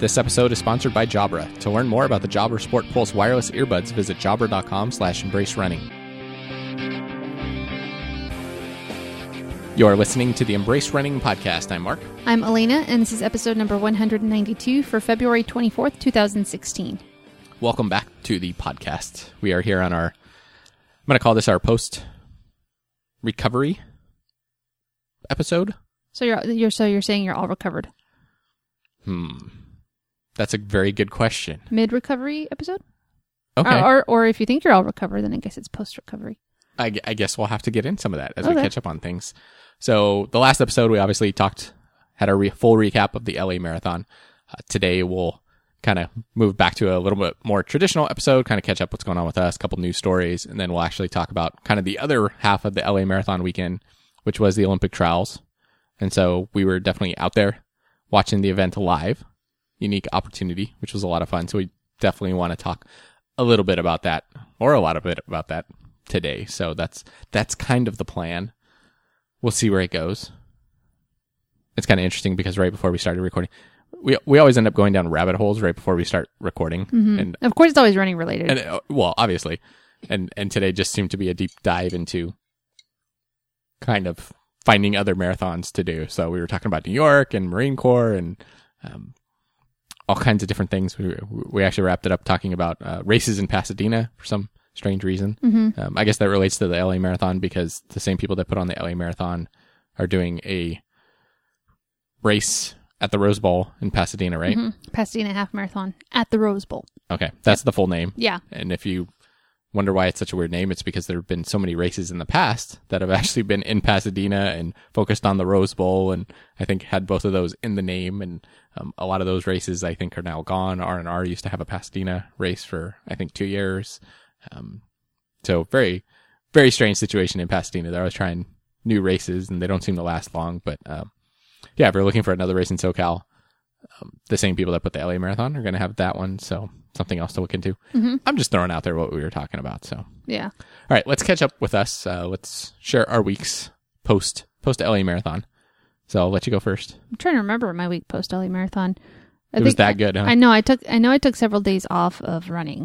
This episode is sponsored by Jabra. To learn more about the Jabra Sport Pulse wireless earbuds, visit jabra.com/embracerunning. You're listening to the Embrace Running podcast. I'm Mark. I'm Elena, and this is episode number 192 for February 24th, 2016. Welcome back to the podcast. We are here on our, I'm going to call this our post-recovery episode. So you're saying you're all recovered? That's a very good question. Mid-recovery episode? Okay. Or if you think you're all recovered, then I guess it's post-recovery. I guess we'll have to get in some of that as we catch up on things. So the last episode, we obviously had a full recap of the LA Marathon. Today, we'll kind of move back to a little bit more traditional episode, kind of catch up what's going on with us, a couple news stories, and then we'll actually talk about kind of the other half of the LA Marathon weekend, which was the Olympic trials. And so we were definitely out there watching the event live. Unique opportunity, which was a lot of fun. So we definitely want to talk a little bit about that, or a lot of it about that today. So that's kind of the plan. We'll see where it goes. It's kind of interesting because right before we started recording, we always end up going down rabbit holes right before we start recording. Mm-hmm. And of course, it's always running related. And well, obviously, and today just seemed to be a deep dive into kind of finding other marathons to do. So we were talking about New York and Marine Corps and all kinds of different things. We actually wrapped it up talking about races in Pasadena for some strange reason. Mm-hmm. I guess that relates to the LA Marathon because the same people that put on the LA Marathon are doing a race at the Rose Bowl in Pasadena, right? Mm-hmm. Pasadena Half Marathon at the Rose Bowl. Okay, that's the full name. Yeah. And if you wonder why it's such a weird name, it's because there have been so many races in the past that have actually been in Pasadena and focused on the Rose Bowl, and I think had both of those in the name. And a lot of those races I think are now gone. R&R used to have a Pasadena race for I think 2 years. So very, very strange situation in Pasadena. They're always trying new races and they don't seem to last long. But yeah, if you're looking for another race in SoCal, the same people that put the LA Marathon are going to have that one. So something else to look into. Mm-hmm. I'm just throwing out there what we were talking about. So yeah. All right, let's catch up with us. Let's share our weeks post LA Marathon. So I'll let you go first. I'm trying to remember my week post LA Marathon. It was that good, huh? I know I took several days off of running.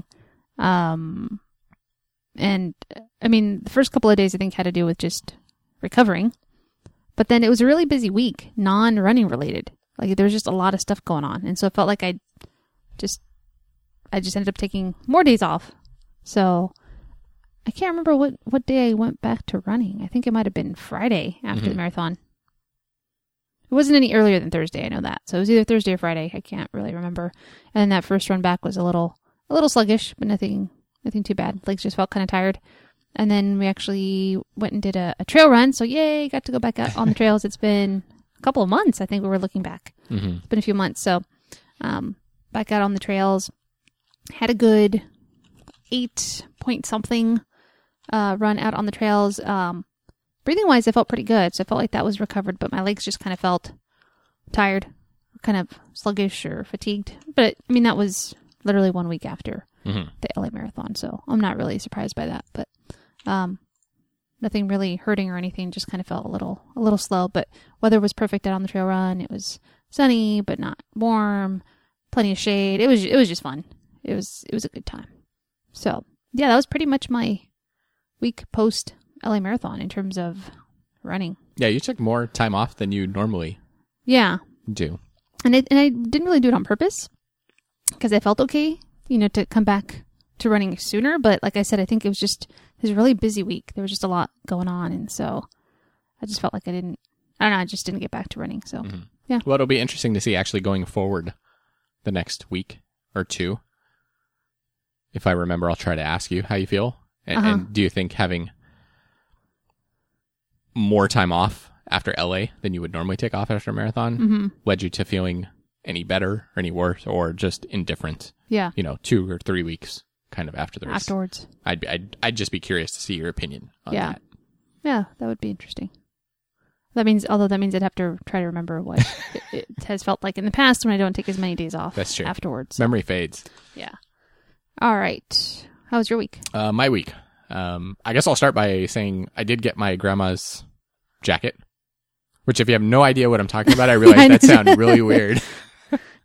And I mean, the first couple of days I think had to do with just recovering, but then it was a really busy week, non-running related. Like there was just a lot of stuff going on. And so it felt like I just ended up taking more days off. So I can't remember what day I went back to running. I think it might've been Friday after the marathon. It wasn't any earlier than Thursday. I know that. So it was either Thursday or Friday. I can't really remember. And then that first run back was a little sluggish, but nothing too bad. Legs just felt kind of tired. And then we actually went and did a trail run. So yay, got to go back out on the trails. It's been a couple of months. I think we were looking back. Mm-hmm. It's been a few months. So back out on the trails. Had a good 8-point-something run out on the trails. Breathing wise, I felt pretty good. So I felt like that was recovered, but my legs just kind of felt tired, kind of sluggish or fatigued. But I mean, that was literally 1 week after the LA Marathon. So I'm not really surprised by that, but nothing really hurting or anything. Just kind of felt a little slow, but weather was perfect out on the trail run. It was sunny, but not warm, plenty of shade. It was just fun. It was a good time. So yeah, that was pretty much my week post LA Marathon in terms of running. Yeah, you took more time off than you normally do. And I didn't really do it on purpose because I felt okay, to come back to running sooner. But like I said, I think it was a really busy week. There was just a lot going on. And so I just felt like I just didn't get back to running. So yeah. Well, it'll be interesting to see actually going forward the next week or two. If I remember, I'll try to ask you how you feel. And do you think having more time off after LA than you would normally take off after a marathon led you to feeling any better or any worse or just indifferent? Yeah. 2 or 3 weeks kind of after the race. Afterwards. I'd just be curious to see your opinion on that. Yeah, that would be interesting. That means I'd have to try to remember what it has felt like in the past when I don't take as many days off. That's true. Afterwards. Memory fades. Yeah. All right. How was your week? My week. I guess I'll start by saying I did get my grandma's jacket, which if you have no idea what I'm talking about, I realize that sounded really weird.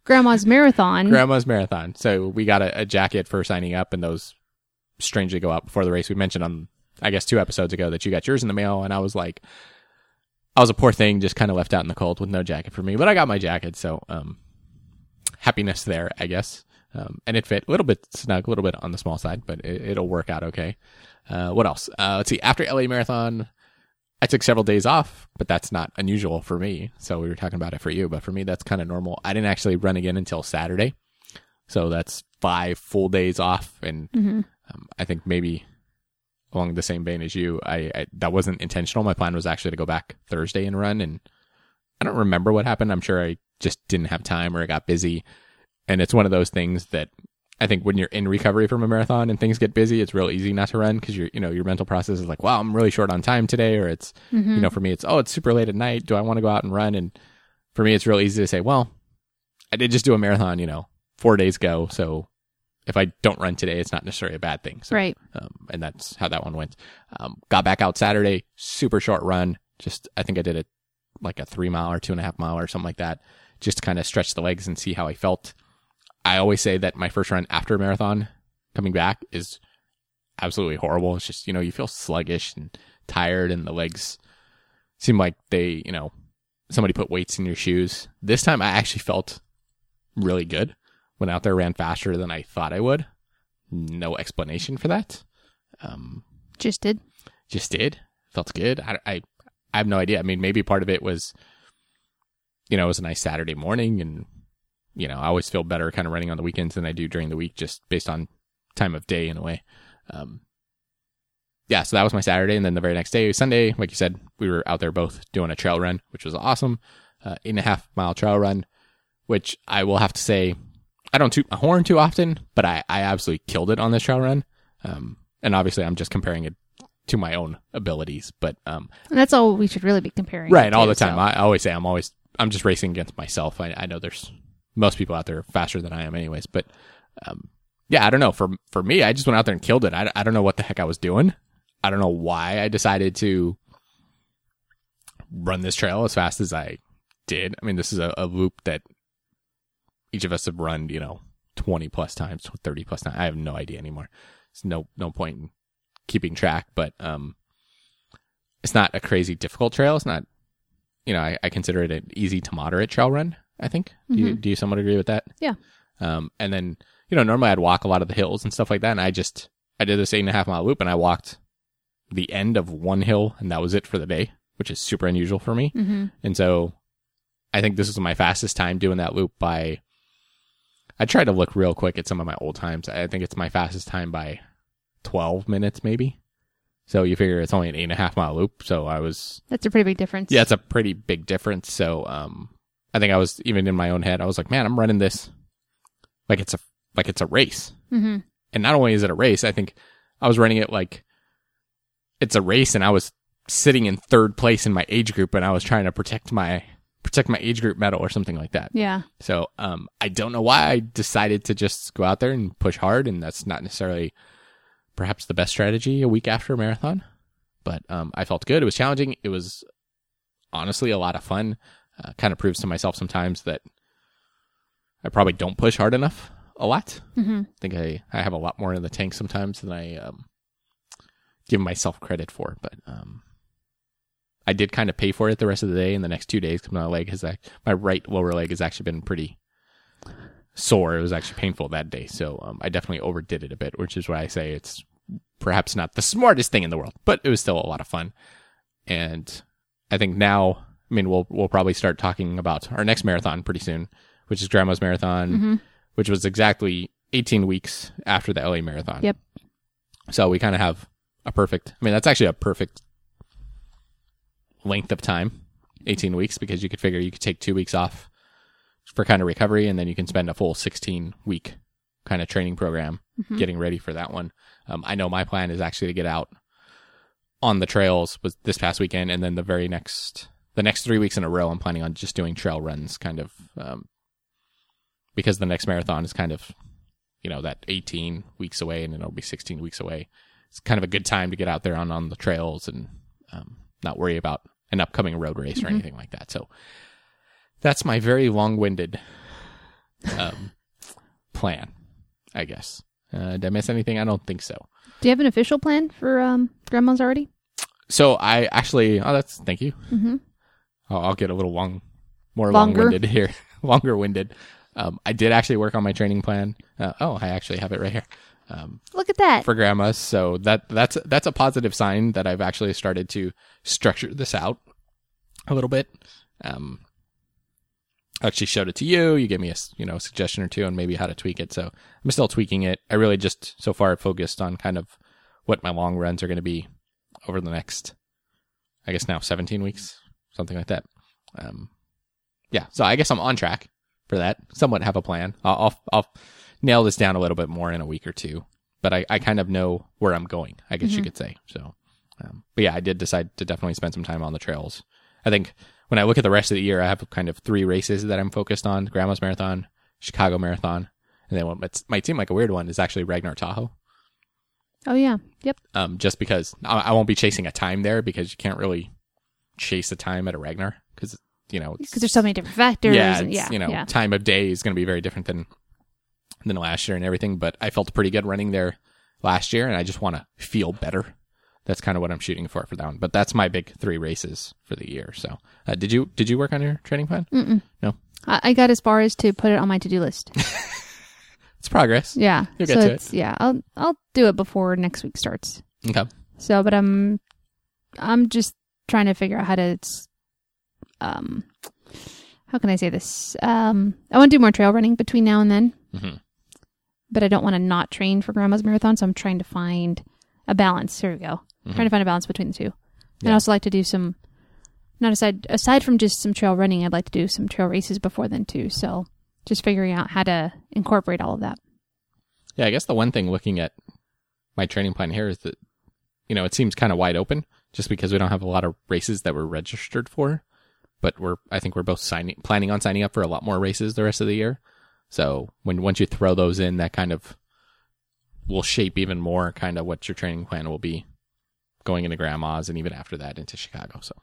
Grandma's Marathon. Grandma's Marathon. So we got a jacket for signing up, and those strangely go out before the race. We mentioned on, I guess, 2 episodes ago that you got yours in the mail, and I was like, I was a poor thing, just kind of left out in the cold with no jacket for me. But I got my jacket, so happiness there, I guess. And it fit a little bit snug, a little bit on the small side, but it'll work out okay. What else? Let's see. After LA Marathon, I took several days off, but that's not unusual for me. So we were talking about it for you, but for me, that's kind of normal. I didn't actually run again until Saturday. So that's 5 full days off. And I think maybe along the same vein as you, I that wasn't intentional. My plan was actually to go back Thursday and run. And I don't remember what happened. I'm sure I just didn't have time or I got busy. And it's one of those things that I think when you're in recovery from a marathon and things get busy, it's real easy not to run because your mental process is like, wow, I'm really short on time today. Or it's, for me, it's, it's super late at night. Do I want to go out and run? And for me, it's real easy to say, well, I did just do a marathon, 4 days ago. So if I don't run today, it's not necessarily a bad thing. So, right. And that's how that one went. Got back out Saturday, super short run. I think I did it like a 3 mile or 2.5 mile or something like that, just to kind of stretch the legs and see how I felt. I always say that my first run after a marathon coming back is absolutely horrible. It's just, you feel sluggish and tired and the legs seem like they, somebody put weights in your shoes. This time I actually felt really good. Went out there, ran faster than I thought I would. No explanation for that. Just did. Felt good. I have no idea. I mean, maybe part of it was, it was a nice Saturday morning and, I always feel better kind of running on the weekends than I do during the week, just based on time of day in a way. So that was my Saturday. And then the very next day, Sunday, like you said, we were out there both doing a trail run, which was awesome. 8.5 mile trail run, which I will have to say, I don't toot my horn too often, but I absolutely killed it on this trail run. And obviously I'm just comparing it to my own abilities, but, and that's all we should really be comparing. Right. All the time. So. I always say I'm just racing against myself. I know there's most people out there faster than I am anyways, but, I don't know. For me, I just went out there and killed it. I don't know what the heck I was doing. I don't know why I decided to run this trail as fast as I did. I mean, this is a loop that each of us have run, 20 plus times, 30 plus times. I have no idea anymore. There's no point in keeping track, but, it's not a crazy difficult trail. It's not, I consider it an easy to moderate trail run, I think. Do you somewhat agree with that? Yeah. And then, normally I'd walk a lot of the hills and stuff like that. And I did this 8.5 mile loop and I walked the end of one hill and that was it for the day, which is super unusual for me. And so I think this was my fastest time doing that loop I tried to look real quick at some of my old times. I think it's my fastest time by 12 minutes maybe. So you figure it's only an 8.5 mile loop. So that's a pretty big difference. Yeah, it's a pretty big difference. So, I think I was even in my own head, I was like, man, I'm running this like it's a race. And not only is it a race, I think I was running it like it's a race and I was sitting in 3rd place in my age group and I was trying to protect my age group medal or something like that. Yeah. So, I don't know why I decided to just go out there and push hard. And that's not necessarily perhaps the best strategy a week after a marathon, but, I felt good. It was challenging. It was honestly a lot of fun. Kind of proves to myself sometimes that I probably don't push hard enough a lot. I think I have a lot more in the tank sometimes than I give myself credit for. But I did kind of pay for it the rest of the day and the next 2 days because my right lower leg has actually been pretty sore. It was actually painful that day. So I definitely overdid it a bit, which is why I say it's perhaps not the smartest thing in the world, but it was still a lot of fun. And I think now, we'll probably start talking about our next marathon pretty soon, which is Grandma's Marathon, which was exactly 18 weeks after the LA Marathon. Yep. So we kind of have that's actually a perfect length of time, 18 weeks, because you could figure you could take 2 weeks off for kind of recovery, and then you can spend a full 16-week kind of training program getting ready for that one. I know my plan is actually to get out on the trails was this past weekend, and then the next 3 weeks in a row, I'm planning on just doing trail runs kind of, because the next marathon is kind of, that 18 weeks away and then it'll be 16 weeks away. It's kind of a good time to get out there on the trails and, not worry about an upcoming road race or anything like that. So that's my very long-winded plan, I guess. Did I miss anything? I don't think so. Do you have an official plan for Grandma's already? So I actually, thank you. Mm-hmm. I'll get a little long-winded here, longer-winded. I did actually work on my training plan. I actually have it right here. Look at that. For Grandma's. So that's a positive sign that I've actually started to structure this out a little bit. I actually showed it to you. You gave me a suggestion or two on maybe how to tweak it. So I'm still tweaking it. I really just so far focused on kind of what my long runs are going to be over the next, I guess now 17 weeks, something like that. So I guess I'm on track for that. Somewhat have a plan. I'll nail this down a little bit more in a week or two, but I kind of know where I'm going, I guess you could say. So, but yeah, I did decide to definitely spend some time on the trails. I think when I look at the rest of the year, I have kind of 3 races that I'm focused on: Grandma's Marathon, Chicago Marathon, and then what might seem like a weird one is actually Ragnar Tahoe. Oh yeah. Yep. Just because I won't be chasing a time there, because you can't really chase a time at a Ragnar because there's so many different factors. Time of day is going to be very different than last year and everything. But I felt pretty good running there last year, and I just want to feel better. That's kind of what I'm shooting for that one. But that's my big 3 races for the year. So, did you work on your training plan? Mm-mm. No. I got as far as to put it on my to-do list. It's progress. Yeah. You'll get to it. Yeah. I'll do it before next week starts. Okay. So, but I'm just trying to figure out how to, how can I say this? I want to do more trail running between now and then, but I don't want to not train for Grandma's Marathon. So I'm trying to find a balance. Here we go. Trying to find a balance between the two. Yeah. I'd also like to do some, aside from just some trail running, I'd like to do some trail races before then too. So just figuring out how to incorporate all of that. Yeah, I guess the one thing looking at my training plan here is that, it seems kind of wide open just because we don't have a lot of races that we're registered for, but I think we're both planning on signing up for a lot more races the rest of the year. So once you throw those in, that kind of will shape even more kind of what your training plan will be going into Grandma's and even after that into Chicago. So,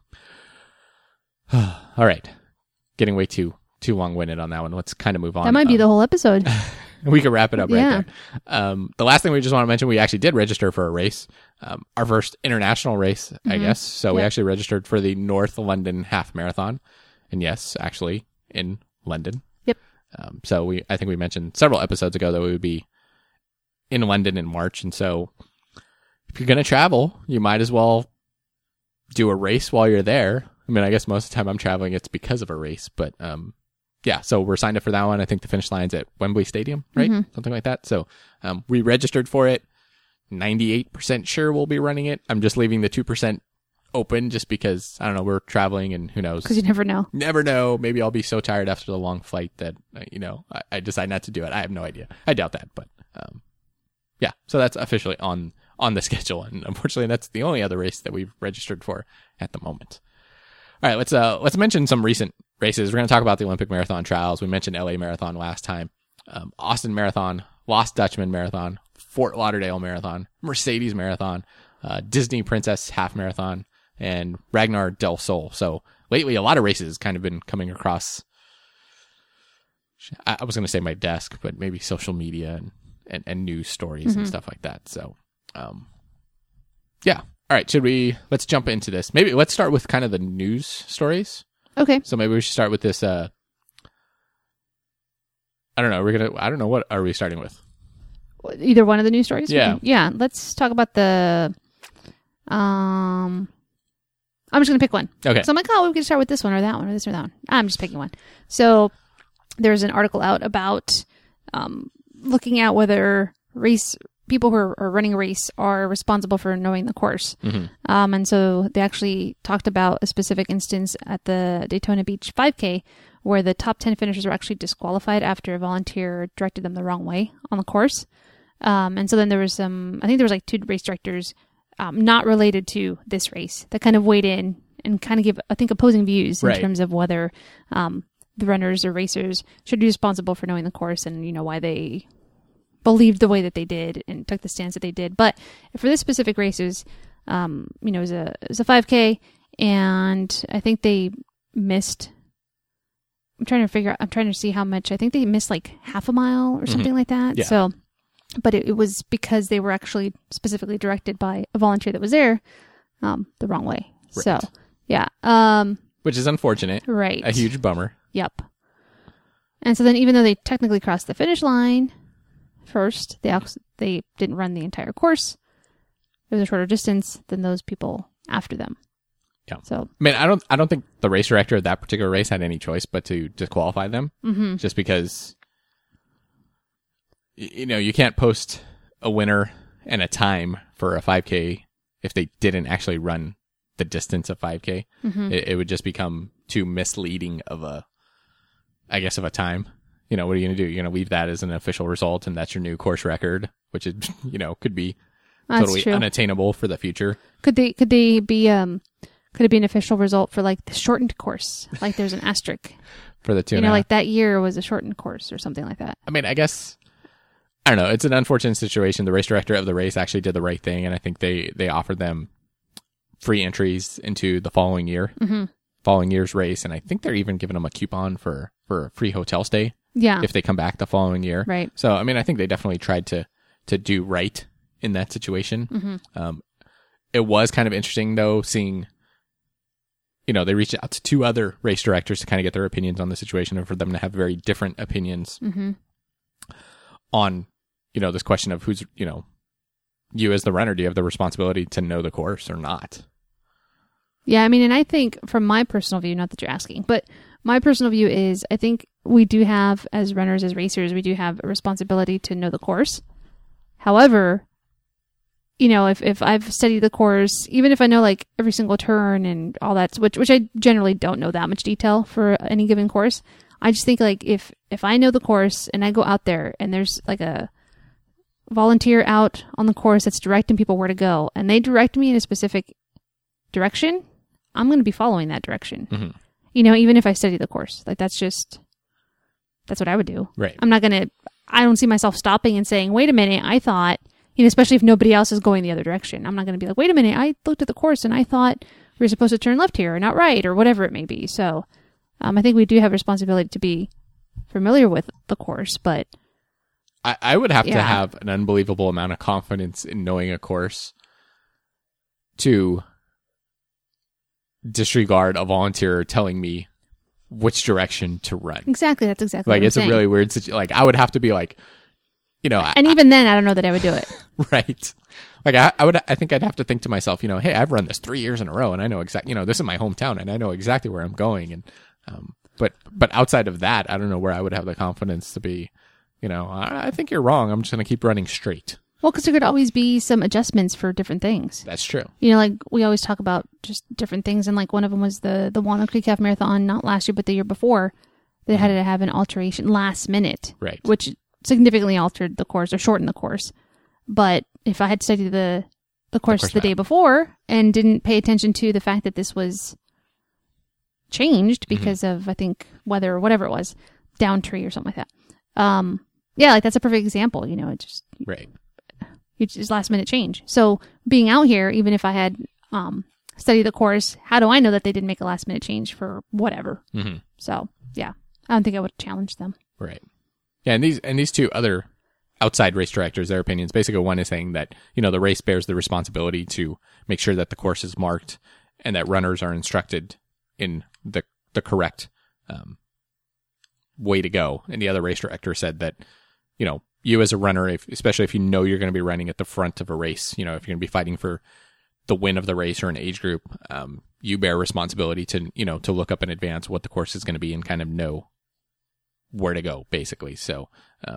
all right, getting way too long-winded on that one. Let's kind of move on. That might be the whole episode. We could wrap it up right there. The last thing we just want to mention, we actually did register for a race, our first international race, I guess. So we actually registered for the North London Half Marathon, and yes, actually in London. Yep. So I think we mentioned several episodes ago that we would be in London in March, and so if you're going to travel, you might as well do a race while you're there. I mean, I guess most of the time I'm traveling, it's because of a race, but yeah, so we're signed up for that one. I think the finish line's at Wembley Stadium, right? Something like that. So we registered for it. 98% sure we'll be running it. I'm just leaving the 2% open just because, I don't know, we're traveling and who knows. Because you never know. Never know. Maybe I'll be so tired after the long flight that, I decide not to do it. I have no idea. I doubt that, but yeah. So that's officially on the schedule. And unfortunately, that's the only other race that we've registered for at the moment. All right, let's mention some recent races. We're going to talk about the Olympic Marathon trials. We mentioned LA Marathon last time. Austin Marathon, Lost Dutchman Marathon, Fort Lauderdale Marathon, Mercedes Marathon, Disney Princess Half Marathon, and Ragnar del Sol. So lately, a lot of races kind of been coming across, I was going to say my desk, but maybe social media and news stories and stuff like that. So, yeah. All right, let's jump into this. Maybe let's start with kind of the news stories. Okay. So maybe we should start with this, I don't know, what are we starting with? Either one of the news stories? Yeah. Yeah, let's talk about the, I'm just going to pick one. Okay. So I'm like, we can start with this one or that one or this or that one. I'm just picking one. So there's an article out about, looking at whether people who are running a race are responsible for knowing the course. And so they actually talked about a specific instance at the Daytona Beach 5K where the top 10 finishers were actually disqualified after a volunteer directed them the wrong way on the course. And so then there was I think there was like 2 race directors not related to this race that kind of weighed in and kind of give, I think, opposing views in terms of whether the runners or racers should be responsible for knowing the course and, why they believed the way that they did and took the stance that they did. But for this specific race, it was a 5K, and I think they missed I'm trying to see how much. I think they missed like half a mile or something like that. Yeah. So, but it was because they were actually specifically directed by a volunteer that was there the wrong way. Right. So, yeah. Which is unfortunate. Right. A huge bummer. Yep. And so then even though they technically crossed the finish line first, they didn't run the entire course. It was a shorter distance than those people after them. Yeah. So, I mean, I don't think the race director of that particular race had any choice but to disqualify them, just because, you can't post a winner and a time for a 5K if they didn't actually run the distance of 5K. It would just become too misleading of a time. What are you going to do? You're going to leave that as an official result, and that's your new course record, which is, could be totally unattainable for the future. Could it be an official result for like the shortened course? Like there's an asterisk for the 2.5. Like that year was a shortened course or something like that. I mean, I guess, I don't know. It's an unfortunate situation. The race director of the race actually did the right thing, and I think they offered them free entries into the following year's race, and I think they're even giving them a coupon for a free hotel stay. Yeah. If they come back the following year. Right. So, I mean, I think they definitely tried to do right in that situation. It was kind of interesting, though, seeing, they reached out to 2 other race directors to kind of get their opinions on the situation, and for them to have very different opinions on, this question of who's, you as the runner, do you have the responsibility to know the course or not? Yeah, I mean, and I think from my personal view, not that you're asking, but my personal view is I think we do have, as runners, as racers, we do have a responsibility to know the course. However, if I've studied the course, even if I know like every single turn and all that, which I generally don't know that much detail for any given course, I just think like if I know the course and I go out there and there's like a volunteer out on the course that's directing people where to go, and they direct me in a specific direction, I'm going to be following that direction. Even if I study the course, like that's what I would do. Right. I don't see myself stopping and saying, wait a minute, I thought, especially if nobody else is going the other direction. I'm not going to be like, wait a minute, I looked at the course and I thought we were supposed to turn left here or not right or whatever it may be. So I think we do have a responsibility to be familiar with the course, but I would have to have an unbelievable amount of confidence in knowing a course to disregard a volunteer telling me which direction to run. Exactly. That's exactly like what I'm it's saying. A really weird situation. Like I would have to be like, and even then I don't know that I would do it. Right. Like I think I'd have to think to myself, hey, I've run this 3 years in a row and I know exactly, this is my hometown and I know exactly where I'm going. And, but outside of that, I don't know where I would have the confidence to be, I think you're wrong. I'm just going to keep running straight. Well, because there could always be some adjustments for different things. That's true. Like we always talk about just different things. And like one of them was the Walnut Creek Half Marathon, not last year, but the year before. They had to have an alteration last minute. Right. Which significantly altered the course or shortened the course. But if I had studied the course the day before and didn't pay attention to the fact that this was changed because of, I think, weather or whatever it was, down tree or something like that. Yeah, like that's a perfect example. It just... Right. It's just last minute change. So being out here, even if I had studied the course, how do I know that they didn't make a last minute change for whatever? So yeah, I don't think I would challenge them. Right. Yeah, and these 2 other outside race directors, their opinions, basically one is saying that the race bears the responsibility to make sure that the course is marked and that runners are instructed in the correct way to go. And the other race director said that you as a runner, especially if you're going to be running at the front of a race, if you're going to be fighting for the win of the race or an age group, you bear responsibility to look up in advance what the course is going to be and kind of know where to go, basically. So,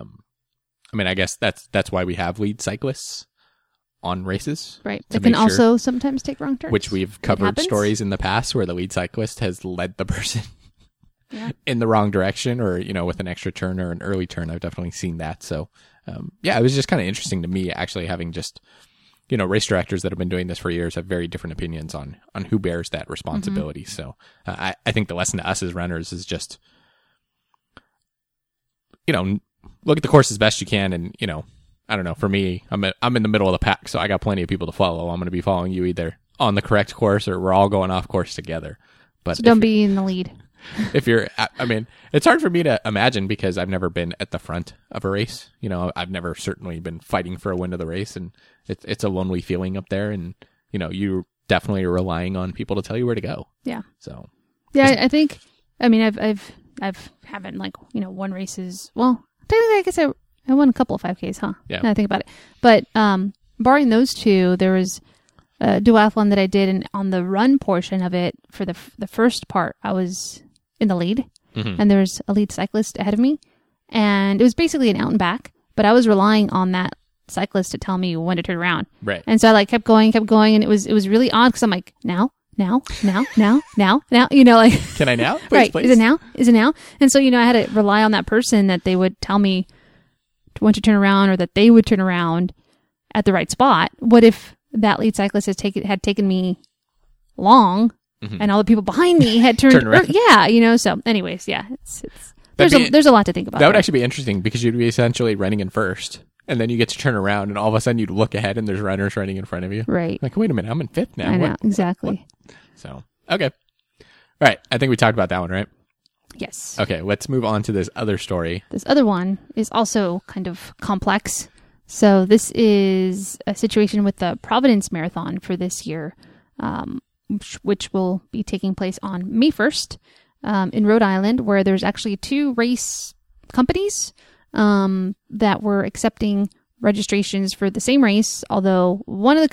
I guess that's why we have lead cyclists on races. Right. They can also sometimes take wrong turns. Which we've covered stories in the past where the lead cyclist has led the person in the wrong direction or, with an extra turn or an early turn. I've definitely seen that. So, it was just kind of interesting to me actually having just, race directors that have been doing this for years have very different opinions on who bears that responsibility. So I think the lesson to us as runners is just, look at the course as best you can. And, I don't know, for me, I'm in the middle of the pack, so I got plenty of people to follow. I'm going to be following you either on the correct course or we're all going off course together. But so don't be in the lead. if you're, I mean, it's hard for me to imagine because I've never been at the front of a race. You know, I've never certainly been fighting for a win of the race, and it's a lonely feeling up there. And, you know, you definitely are relying on people to tell you where to go. Yeah. So. Yeah, I think, I mean, I've haven't like, you know, won races. Well, technically, I guess I won a couple of 5Ks, huh? Yeah. Now I think about it. But, barring those two, there was a duathlon that I did, and on the run portion of it, for the first part, I was in the lead, and there was a lead cyclist ahead of me, and it was basically an out and back, but I was relying on that cyclist to tell me when to turn around. Right. And so I like kept going, and it was really odd because I'm like, now, you know, like, Can I now? Please, right. please. Is it now? And so, you know, I had to rely on that person that they would tell me when to turn around, or that they would turn around at the right spot. What if that lead cyclist had taken me long, and all the people behind me had turned around? Yeah, you know. So, anyways, yeah, there's a lot to think about. That would actually be interesting because you'd be essentially running in first, and then you get to turn around, and all of a sudden you'd look ahead, and there's runners running in front of you. Right. Like, wait a minute, I'm in fifth now. I know, exactly. What? So, okay. All right. I think we talked about that one, right? Yes. Okay. Let's move on to this other story. This other one is also kind of complex. So this is a situation with the Providence Marathon for this year, which will be taking place on May 1st in Rhode Island, where there's actually 2 race companies that were accepting registrations for the same race, although only one of the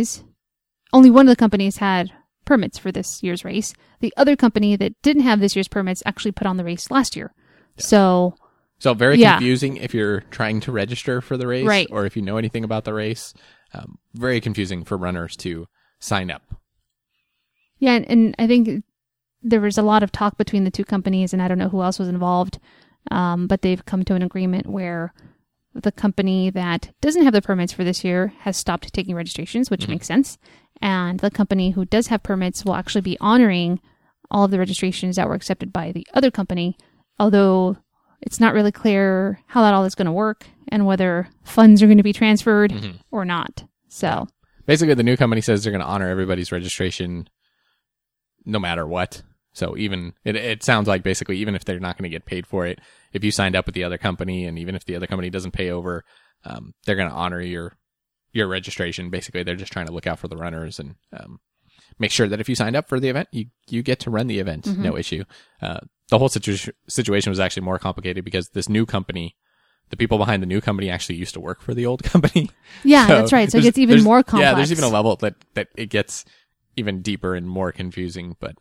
companies had permits for this year's race. The other company that didn't have this year's permits actually put on the race last year. Yeah. So very confusing if you're trying to register for the race, right, or if you know anything about the race. Very confusing for runners to sign up. Yeah, and I think there was a lot of talk between the 2 companies, and I don't know who else was involved, but they've come to an agreement where the company that doesn't have the permits for this year has stopped taking registrations, which makes sense. And the company who does have permits will actually be honoring all of the registrations that were accepted by the other company, although it's not really clear how that all is going to work and whether funds are going to be transferred or not. So basically, the new company says they're going to honor everybody's registration no matter what. So even it sounds like basically even if they're not going to get paid for it, if you signed up with the other company, and even if the other company doesn't pay over, they're going to honor your registration. Basically, they're just trying to look out for the runners and make sure that if you signed up for the event, you get to run the event. No issue. The whole situation was actually more complicated because this new company, the people behind the new company actually used to work for the old company. Yeah, so that's right. So it gets even more complex. Yeah, there's even a level that it gets even deeper and more confusing, but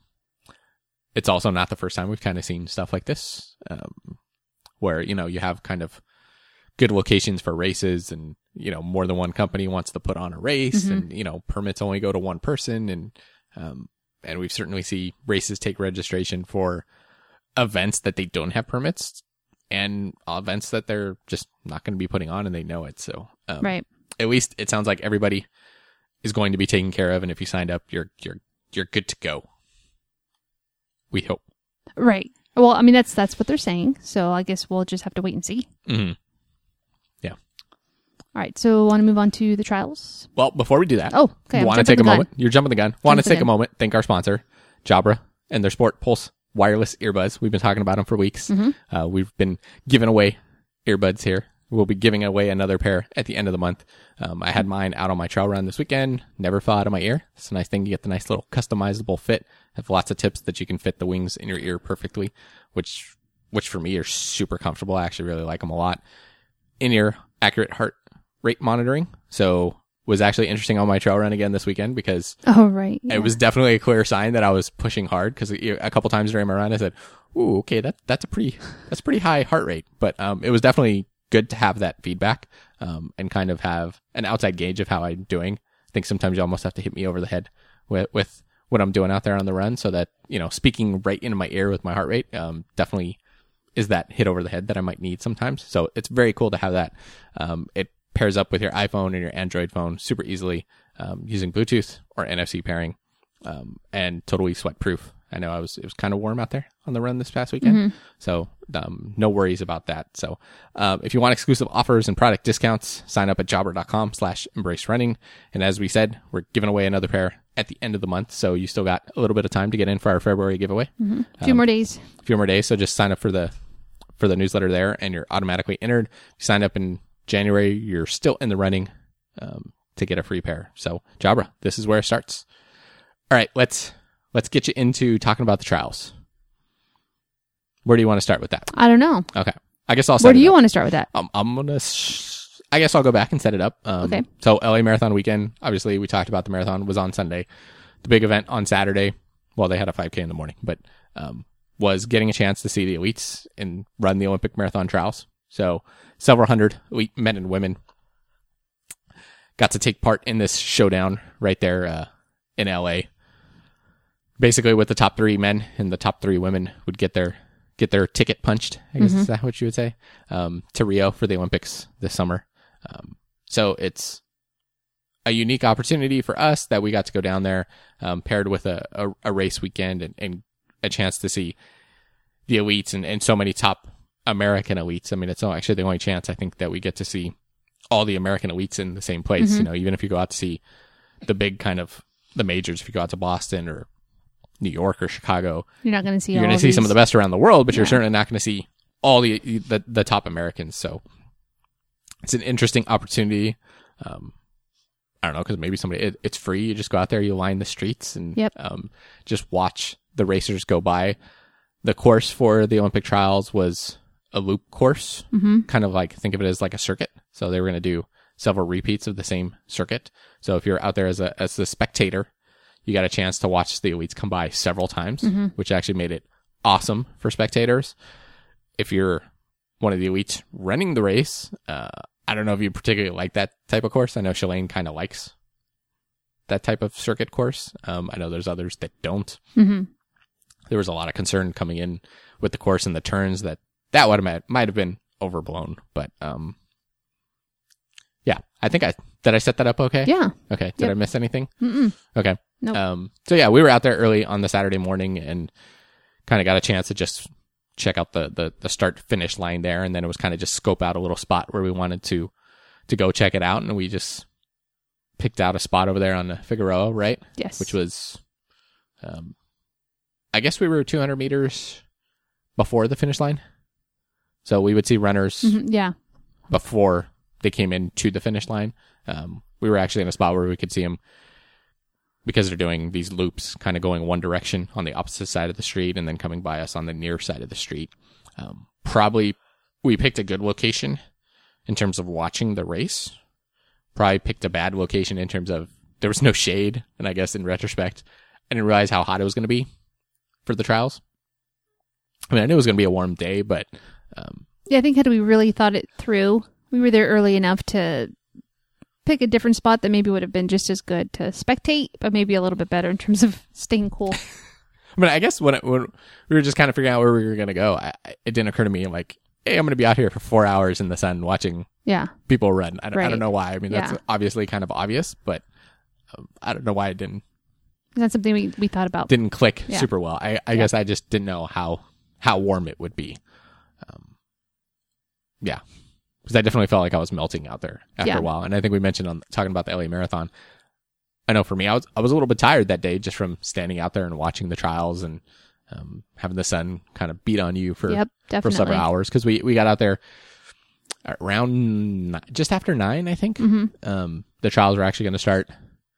it's also not the first time we've kind of seen stuff like this, where, you know, you have kind of good locations for races, and, you know, more than one company wants to put on a race, and, you know, permits only go to one person, and we've certainly see races take registration for events that they don't have permits, and events that they're just not going to be putting on, and they know it. So, right. At least it sounds like everybody is going to be taken care of, and if you signed up, you're good to go. We hope. Right. Well, I mean, that's what they're saying. So I guess we'll just have to wait and see. Mm-hmm. Yeah. All right. So want to move on to the trials? Well, before we do that, okay. Want to take a moment? You're jumping the gun. Want to take a moment? Thank our sponsor, Jabra, and their Sport Pulse wireless earbuds. We've been talking about them for weeks. We've been giving away earbuds here. We'll be giving away another pair at the end of the month. I had mine out on my trail run this weekend. Never fell out of my ear. It's a nice thing to get the nice little customizable fit. Have lots of tips that you can fit the wings in your ear perfectly, which for me are super comfortable. I actually really like them a lot. In-ear accurate heart rate monitoring. So was actually interesting on my trail run again this weekend because it was definitely a clear sign that I was pushing hard, because a couple times during my run I said, "Ooh, okay, that's pretty high heart rate." But it was definitely good to have that feedback, and kind of have an outside gauge of how I'm doing. I think sometimes you almost have to hit me over the head with what I'm doing out there on the run, so that, you know, speaking right into my ear with my heart rate, definitely is that hit over the head that I might need sometimes. So it's very cool to have that. It pairs up with your iPhone and your Android phone super easily, using Bluetooth or NFC pairing, and totally sweat proof. I know it was kind of warm out there on the run this past weekend. So, no worries about that. So, if you want exclusive offers and product discounts, sign up at jobber.com/embracerunning. And as we said, we're giving away another pair at the end of the month, so you still got a little bit of time to get in for our February giveaway. A few more days. A few more days, so just sign up for the newsletter there, and you're automatically entered. If you sign up in January, you're still in the running to get a free pair. So, Jabra, this is where it starts. All right, let's get you into talking about the trials. Where do you want to start with that? I don't know. Okay, I guess I'll. Where do you want to start with that? I'm gonna. I guess I'll go back and set it up. Okay. So LA Marathon weekend, obviously we talked about the marathon, was on Sunday. The big event on Saturday, well, they had a 5K in the morning, but was getting a chance to see the elites and run the Olympic marathon trials. So several hundred elite men and women got to take part in this showdown right there in LA. Basically, with the top 3 men and the top 3 women would get their ticket punched, I guess is that what you would say, to Rio for the Olympics this summer. So it's a unique opportunity for us that we got to go down there, paired with a race weekend and a chance to see the elites and so many top American elites. I mean, it's actually the only chance I think that we get to see all the American elites in the same place. You know, even if you go out to see the big kind of the majors, if you go out to Boston or New York or Chicago, You're not going to see. You're going to see some of the best around the world, but you're certainly not going to see all the top Americans. So it's an interesting opportunity. I don't know, because maybe it's free. You just go out there, you line the streets, and just watch the racers go by. The course for the Olympic trials was a loop course, kind of like, think of it as like a circuit. So they were going to do several repeats of the same circuit. So if you're out there as the spectator, you got a chance to watch the elites come by several times, which actually made it awesome for spectators. If you're one of the elites running the race, I don't know if you particularly like that type of course. I know Shalane kind of likes that type of circuit course. I know there's others that don't. There was a lot of concern coming in with the course and the turns that might have been overblown. But yeah, I think did I set that up okay? Yeah. Okay. Did I miss anything? Okay. Nope. So yeah, we were out there early on the Saturday morning and kind of got a chance to just check out the start finish line there. And then it was kind of just scope out a little spot where we wanted to go check it out. And we just picked out a spot over there on the Figueroa, right? Yes. Which was, I guess we were 200 meters before the finish line. So we would see runners before they came into the finish line. We were actually in a spot where we could see them, because they're doing these loops, kind of going one direction on the opposite side of the street and then coming by us on the near side of the street. Probably we picked a good location in terms of watching the race. Probably picked a bad location in terms of there was no shade. And I guess in retrospect, I didn't realize how hot it was going to be for the trials. I mean, I knew it was going to be a warm day, but... I think had we really thought it through, we were there early enough to pick a different spot that maybe would have been just as good to spectate, but maybe a little bit better in terms of staying cool. I mean, I guess when we were just kind of figuring out where we were going to go, it didn't occur to me like, hey, I'm going to be out here for 4 hours in the sun watching people run. I don't know why. I mean, that's obviously kind of obvious, but I don't know why it didn't. That's something we thought about. Didn't click super well. I guess I just didn't know how warm it would be. Because I definitely felt like I was melting out there after a while. And I think we mentioned talking about the LA Marathon. I know for me, I was a little bit tired that day just from standing out there and watching the trials and having the sun kind of beat on you for several hours. Because we got out there around just after 9, I think. The trials were actually going to start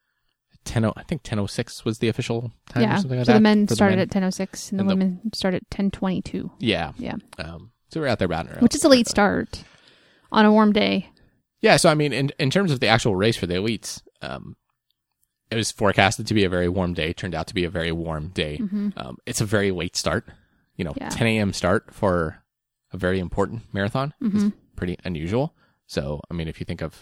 10:06 was the official time or something like that. So the men started at 10:06 and the women started at 10:22. Yeah. So we're out there about an hour. Which is a late start on a warm day. Yeah, so I mean, in terms of the actual race for the elites, it was forecasted to be a very warm day. Turned out to be a very warm day. It's a very late start. 10 a.m. start for a very important marathon is pretty unusual. So, I mean, if you think of,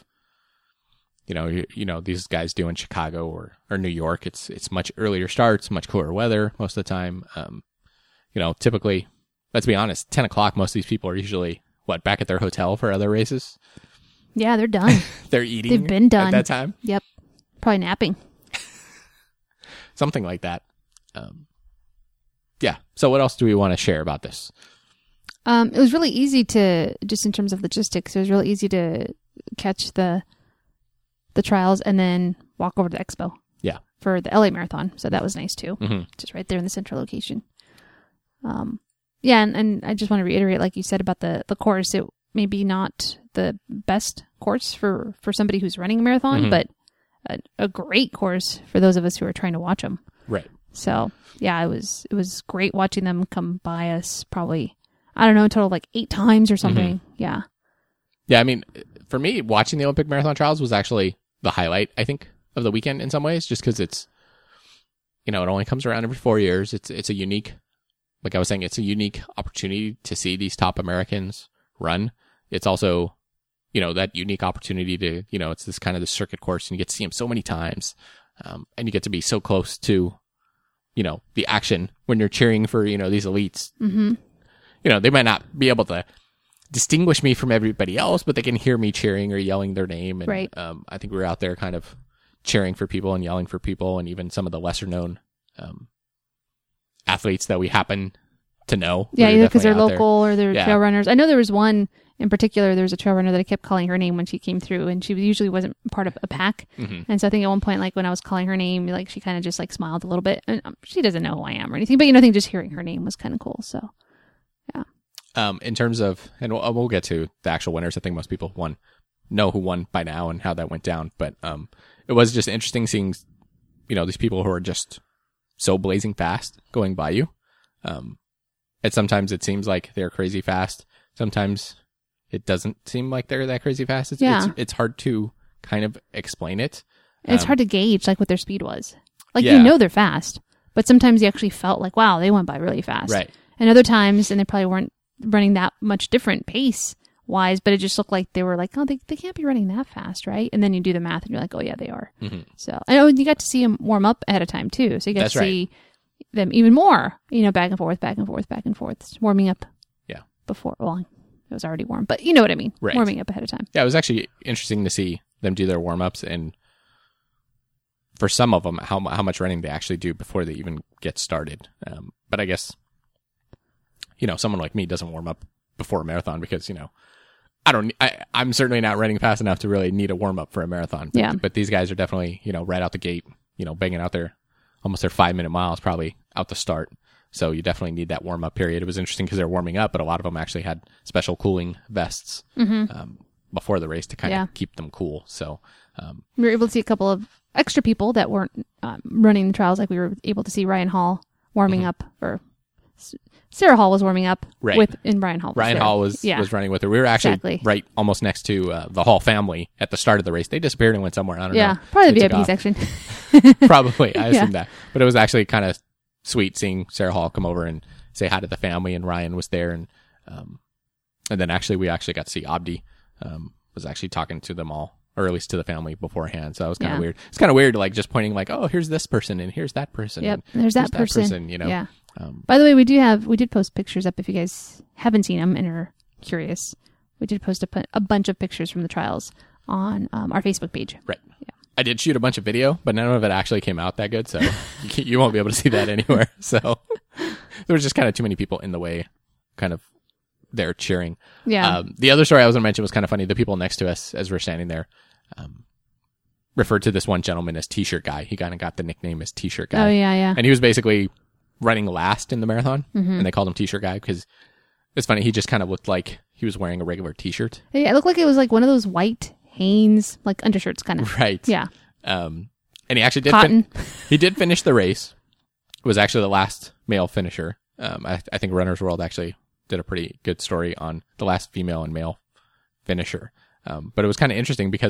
these guys do in Chicago or New York, it's much earlier starts, much cooler weather most of the time. Typically, let's be honest, 10 o'clock, most of these people are usually, back at their hotel for other races? Yeah, they're done. They're eating. They've been done. At that time? Yep. Probably napping. Something like that. So what else do we want to share about this? It was really easy just in terms of logistics, it was really easy to catch the trials and then walk over to the expo. Yeah. for the LA Marathon. So that was nice too. Mm-hmm. Just right there in the central location. Yeah. And I just want to reiterate, like you said about the course, it may be not the best course for somebody who's running a marathon, Mm-hmm. but a great course for those of us who are trying to watch them. Right. So yeah, it was great watching them come by us probably, I don't know, a total of like 8 times or something. Mm-hmm. Yeah. Yeah. I mean, for me, watching the Olympic marathon trials was actually the highlight, I think, of the weekend in some ways, just because it's, it only comes around every 4 years. It's a unique, like I was saying, it's a unique opportunity to see these top Americans run. It's also, that unique opportunity to, it's this kind of the circuit course, and you get to see them so many times. And you get to be so close to, the action when you're cheering for, these elites. Mm-hmm. They might not be able to distinguish me from everybody else, but they can hear me cheering or yelling their name. And, right. I think we were out there kind of cheering for people and yelling for people, and even some of the lesser known, athletes that we happen to know. Yeah, either because they're out local there. or they're trail runners. I know there was one in particular. There was a trail runner that I kept calling her name when she came through, and she usually wasn't part of a pack. Mm-hmm. And so I think at one point, like when I was calling her name, like she kind of just like smiled a little bit. And she doesn't know who I am or anything, but I think just hearing her name was kind of cool. So, yeah. In terms of, and we'll get to the actual winners. I think most people know who won by now and how that went down. But it was just interesting seeing, these people who are just so blazing fast going by you. And sometimes it seems like they're crazy fast. Sometimes it doesn't seem like they're that crazy fast. It's hard to kind of explain it. It's hard to gauge like what their speed was. Like, Yeah. they're fast, but sometimes you actually felt like, wow, they went by really fast. Right. And other times, and they probably weren't running that much different pace wise, but it just looked like they were like, oh, they can't be running that fast, right? And then you do the math and you're like, oh yeah, they are. Mm-hmm. So I know you got to see them warm up ahead of time too. So you got That's to see them even more, back and forth, back and forth, back and forth, warming up. Yeah. Before, well, it was already warm, but you know what I mean. Right. Warming up ahead of time. Yeah, it was actually interesting to see them do their warm-ups, and for some of them, how much running they actually do before they even get started. But I guess, someone like me doesn't warm up before a marathon because, I'm certainly not running fast enough to really need a warm-up for a marathon. But, Yeah. But these guys are definitely, right out the gate, banging out almost their 5-minute miles probably out the start. So you definitely need that warm-up period. It was interesting because they're warming up, but a lot of them actually had special cooling vests before the race to kind of keep them cool. So we were able to see a couple of extra people that weren't running the trials. Like we were able to see Ryan Hall warming up, or Sarah Hall was warming up in Ryan Hall. Ryan Hall was running with her. We were actually right almost next to the Hall family at the start of the race. They disappeared and went somewhere. I don't know. Yeah, probably the VIP section. Probably. I assume that. But it was actually kind of sweet seeing Sarah Hall come over and say hi to the family, and Ryan was there. And then we actually got to see Abdi, was actually talking to them all, or at least to the family beforehand. So that was kind of weird. It's kind of weird, like just pointing like, oh, here's this person and here's that person. Yep. And there's that person. Yeah. By the way, we did post pictures up if you guys haven't seen them and are curious. We did post a bunch of pictures from the trials on our Facebook page. Right. Yeah. I did shoot a bunch of video, but none of it actually came out that good. So you won't be able to see that anywhere. So there was just kind of too many people in the way, kind of there cheering. Yeah. The other story I was going to mention was kind of funny. The people next to us, as we're standing there, referred to this one gentleman as T-shirt guy. He kind of got the nickname as T-shirt guy. Oh, yeah. And he was basically running last in the marathon, and they called him T-shirt guy because it's funny. He just kind of looked like he was wearing a regular T-shirt. Yeah, it looked like it was like one of those white Hanes like undershirts kind of. Right. Yeah. And he actually did. Cotton. He did finish the race. It was actually the last male finisher. I think Runner's World actually did a pretty good story on the last female and male finisher. But it was kind of interesting because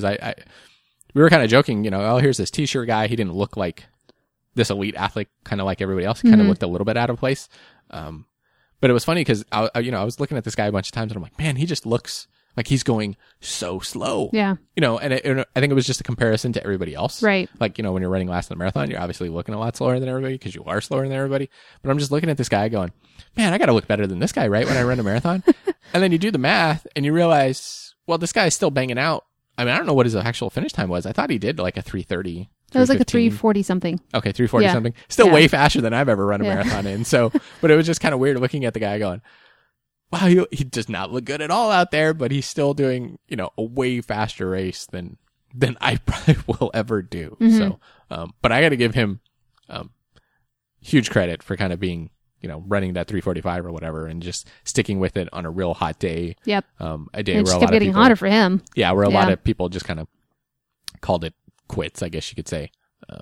we were kind of joking, oh, here's this T-shirt guy. He didn't look like this elite athlete, kind of like everybody else. He kind of looked a little bit out of place. But it was funny because I was looking at this guy a bunch of times and I'm like, man, he just looks like he's going so slow. Yeah. And I think it was just a comparison to everybody else. Right. Like, when you're running last in the marathon, you're obviously looking a lot slower than everybody because you are slower than everybody. But I'm just looking at this guy going, man, I got to look better than this guy, right? When I run a marathon. And then you do the math and you realize, well, this guy is still banging out. I mean, I don't know what his actual finish time was. I thought he did like a 3:30. It was like a 3:40 something. Okay, 3:40 something. Still way faster than I've ever run a marathon in. So, but it was just kind of weird looking at the guy going, wow, he does not look good at all out there, but he's still doing, a way faster race than than I probably will ever do. Mm-hmm. So, but I got to give him huge credit for kind of being, running that 345 or whatever and just sticking with it on a real hot day. Yep. A day It where just a kept lot of getting people, hotter for him. yeah, where a lot Yeah. of people just kind of called it quits, I guess you could say.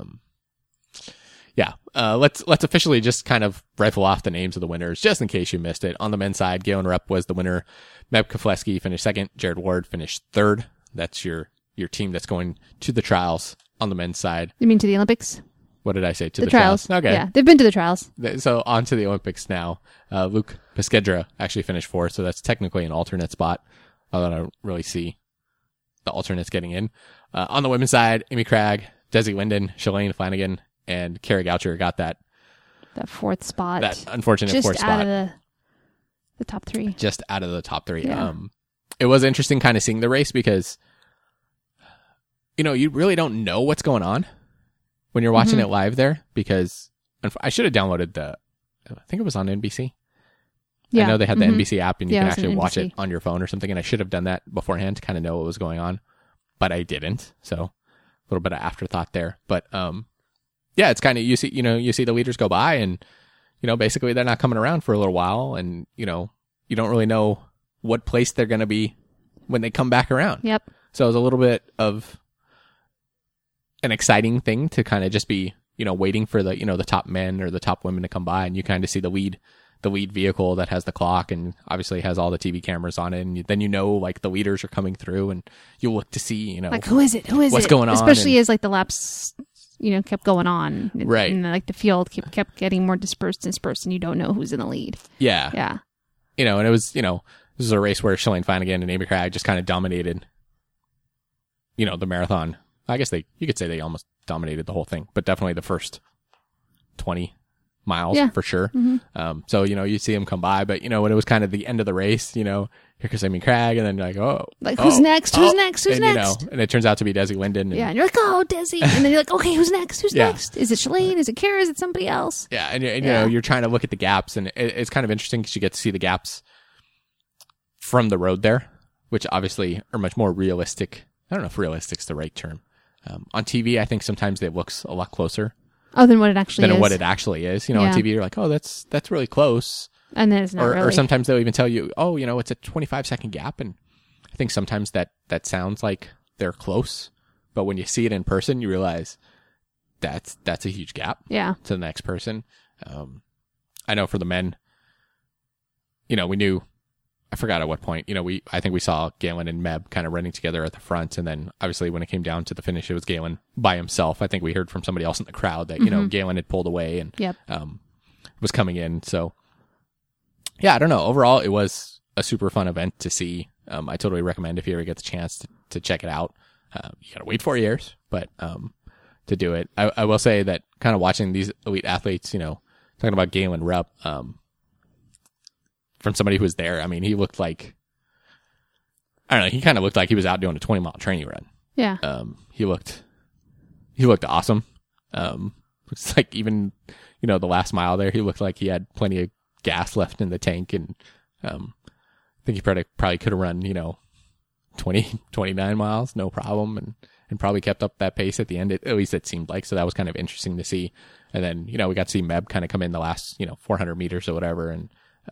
Let's officially just kind of rifle off the names of the winners, just in case you missed it. On the men's side, Galen Rupp was the winner. Meb Keflezighi finished second. Jared Ward finished third. That's your team that's going to the trials on the men's side. You mean to the Olympics? What did I say? To The the trials. Okay. Yeah, they've been to the trials. So on to the Olympics now. Luke Pesquedra actually finished fourth, so that's technically an alternate spot. Although I don't really see the alternates getting in. On the women's side, Amy Cragg, Desi Linden, Shalane Flanagan, and Carrie Goucher got that Fourth spot. that unfortunate just fourth out spot. of the top three. Just out of the top three. Yeah. It was interesting kind of seeing the race because, you really don't know what's going on when you're watching it live there, because I should have downloaded I think it was on NBC. Yeah. I know they had the NBC app and you Yeah, can it was on actually watch it NBC. on your phone or something. And I should have done that beforehand to kind of know what was going on, but I didn't. So a little bit of afterthought there, but, yeah, it's kind of, you see the leaders go by and, basically they're not coming around for a little while and, you don't really know what place they're going to be when they come back around. Yep. So it was a little bit of an exciting thing to kind of just be, waiting for the, the top men or the top women to come by, and you kind of see the lead vehicle that has the clock and obviously has all the TV cameras on it. And then, like the leaders are coming through and you look to see, Like, who is it? Who is what's it? going on, Especially and- as like the laps, kept going on. Right. And like the field kept getting more dispersed and you don't know who's in the lead. yeah. Yeah. And it was, this was a race where Shalane Flanagan and Amy Cragg just kind of dominated, the marathon. I guess you could say they almost dominated the whole thing, but definitely the first 20 miles Yeah. for sure. Mm-hmm. So, you see them come by, but, when it was kind of the end of the race, here comes Amy Cragg, and then you're like, oh. Like, who's next? Who's next? Who's and, next? and it turns out to be Desi Linden. And, Yeah. And you're like, oh, Desi. And then you're like, okay, who's next? Who's Yeah. next? Is it Shalane? Is it Kara? Is it somebody else? Yeah. And Yeah. you're trying to look at the gaps, and it's kind of interesting because you get to see the gaps from the road there, which obviously are much more realistic. I don't know if realistic's the right term. On TV, I think sometimes it looks a lot closer Oh, than what it actually than is. what it actually is. On Yeah. TV, you're like, oh, that's really close. And then it's not really. Or sometimes they'll even tell you, oh, it's a 25-second gap. And I think sometimes that sounds like they're close. But when you see it in person, you realize that's a huge gap Yeah. to the next person. I know for the men, we knew, I forgot at what point, I think we saw Galen and Meb kind of running together at the front. And then obviously when it came down to the finish, it was Galen by himself. I think we heard from somebody else in the crowd that, Galen had pulled away and Yep. was coming in. So yeah, I don't know. Overall, it was a super fun event to see. I totally recommend if you ever get the chance to check it out. You gotta wait 4 years, but, to do it. I will say that kind of watching these elite athletes, talking about Galen Rupp, from somebody who was there, I mean, he looked like, I don't know, he kind of looked like he was out doing a 20-mile training run. Yeah. He looked awesome. It's like even, the last mile there, he looked like he had plenty of gas left in the tank. And, I think he probably could have run, 29 miles, no problem. And probably kept up that pace at the end. At least it seemed like, so that was kind of interesting to see. And then, we got to see Meb kind of come in the last, 400 meters or whatever. And,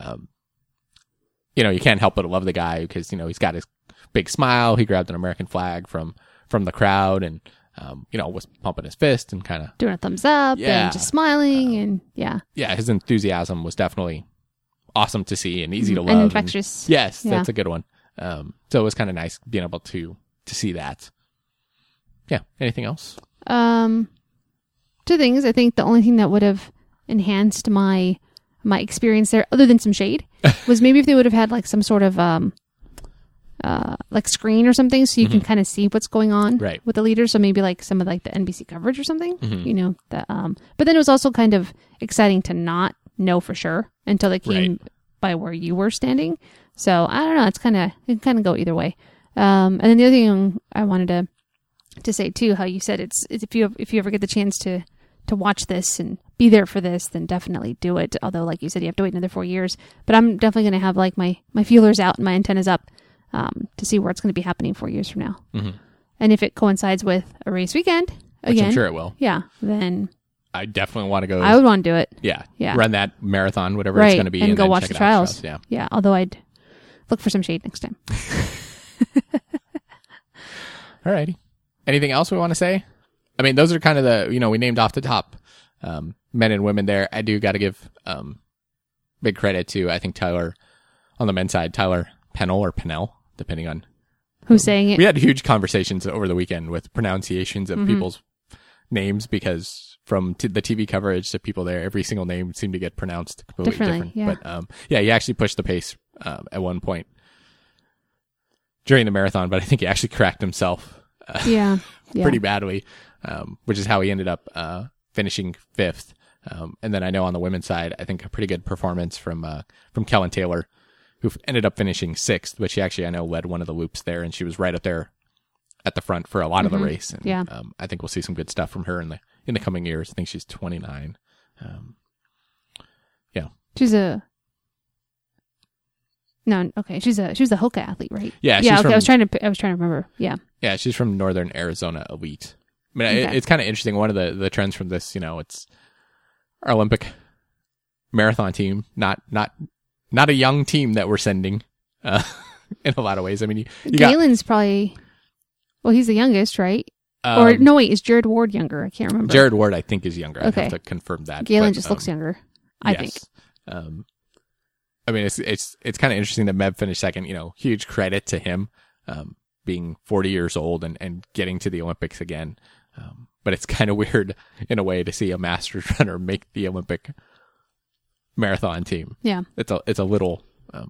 you can't help but love the guy because, he's got his big smile. He grabbed an American flag from the crowd and, was pumping his fist and kind of Doing a thumbs up Yeah. and just smiling and yeah. yeah, his enthusiasm was definitely awesome to see and easy to love. And infectious. Yes, Yeah. that's a good one. So it was kind of nice being able to see that. Yeah. Anything else? Two things. I think the only thing that would have enhanced my experience there, other than some shade, was maybe if they would have had like some sort of like screen or something, so you can kind of see what's going on Right. with the leaders. So maybe like some of like the NBC coverage or something. But then it was also kind of exciting to not know for sure until they came by where you were standing. So I don't know. It can kind of go either way. And then the other thing I wanted to say too, how you said it's if you ever get the chance to watch this and be there for this, then definitely do it. Although, like you said, you have to wait another 4 years. But I'm definitely going to have like my feelers out and my antennas up to see where it's going to be happening 4 years from now. Mm-hmm. And if it coincides with a race weekend, Which again, I'm sure it will. yeah, then I definitely want to go. I would want to do it. Yeah. Yeah. Run that marathon, whatever Right. it's going to be. And go then watch check the it out trials. Yeah. Yeah. Although I'd look for some shade next time. Alrighty. Anything else we want to say? I mean, those are kind of the, we named off the top men and women there. I do got to give big credit to, I think, Tyler, on the men's side, Tyler Pennell or Pennell, depending on Who's saying it? We had huge conversations over the weekend with pronunciations of people's names because from the TV coverage to people there, every single name seemed to get pronounced completely different. Yeah. But he actually pushed the pace at one point during the marathon, but I think he actually cracked himself Yeah. pretty badly, which is how he ended up finishing 5th. And then I know on the women's side, I think a pretty good performance from Kellen Taylor, who ended up finishing 6th, but she actually, I know, led one of the loops there, and she was right up there at the front for a lot of the race. And, Yeah. I think we'll see some good stuff from her in the coming years. I think she's 29. Yeah. She's a no. Okay, she was a Hoka athlete, right? Yeah. Yeah. Okay. From, I was trying to remember. Yeah. Yeah. She's from Northern Arizona Elite. I mean, Okay. it's kind of interesting. One of the trends from this, it's our Olympic marathon team, not a young team that we're sending, in a lot of ways. I mean, you got, Galen's probably, well, he's the youngest, right? um, Or no, wait, is Jared Ward younger? I can't remember. Jared Ward, I think, is younger. I'd Okay. have to confirm that. Galen but, just looks younger, I think. I mean, it's kind of interesting that Meb finished second. Huge credit to him, being 40 years old and getting to the Olympics again. But it's kind of weird in a way to see a Masters runner make the Olympic marathon team. Yeah. It's a little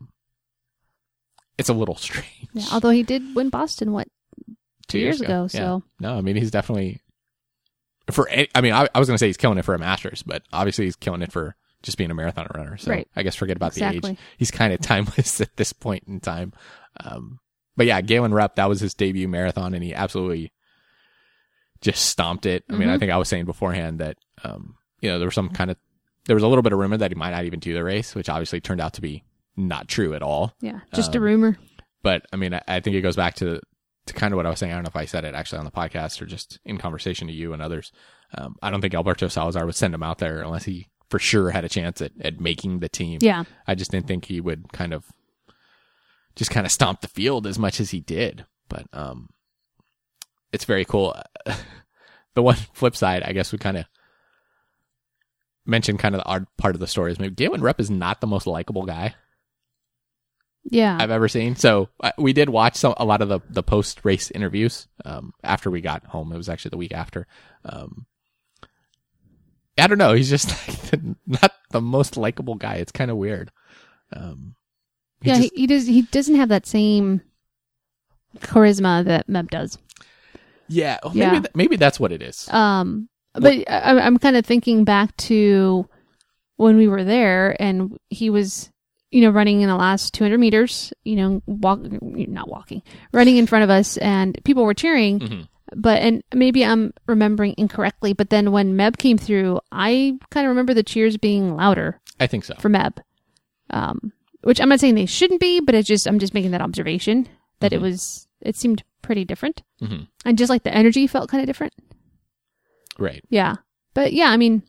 strange. Yeah. Although he did win Boston, 2 years ago? Yeah. So No, I mean, he's definitely I was going to say he's killing it for a Masters, but obviously he's killing it for just being a marathon runner. So Right. I guess forget about the Exactly. age. He's kind of timeless at this point in time. But yeah, Galen Rupp, that was his debut marathon, and he absolutely just stomped it. I mean, I think I was saying beforehand that, there was there was a little bit of rumor that he might not even do the race, which obviously turned out to be not true at all. yeah, just a rumor. But I mean, I think it goes back to kind of what I was saying. I don't know if I said it actually on the podcast or just in conversation to you and others. I don't think Alberto Salazar would send him out there unless he for sure had a chance at making the team. Yeah. I just didn't think he would kind of stomp the field as much as he did. But it's very cool. The one flip side, I guess, we kind of mention kind of the odd part of the story is maybe Galen Rupp is not the most likable guy Yeah. I've ever seen. So we did watch a lot of the post race interviews after we got home. It was actually the week after. I don't know. He's just not the most likable guy. It's kind of weird. He doesn't have that same charisma that Meb does. Yeah, well, Yeah. maybe that's what it is. But I'm kind of thinking back to when we were there and he was, running in the last 200 meters, running in front of us and people were cheering. Mm-hmm. And maybe I'm remembering incorrectly, but then when Meb came through, I kind of remember the cheers being louder I think so. for Meb. Which I'm not saying they shouldn't be, but I'm just making that observation that it seemed pretty different. Mm-hmm. And just like the energy felt kind of different. Right. Yeah. But yeah, I mean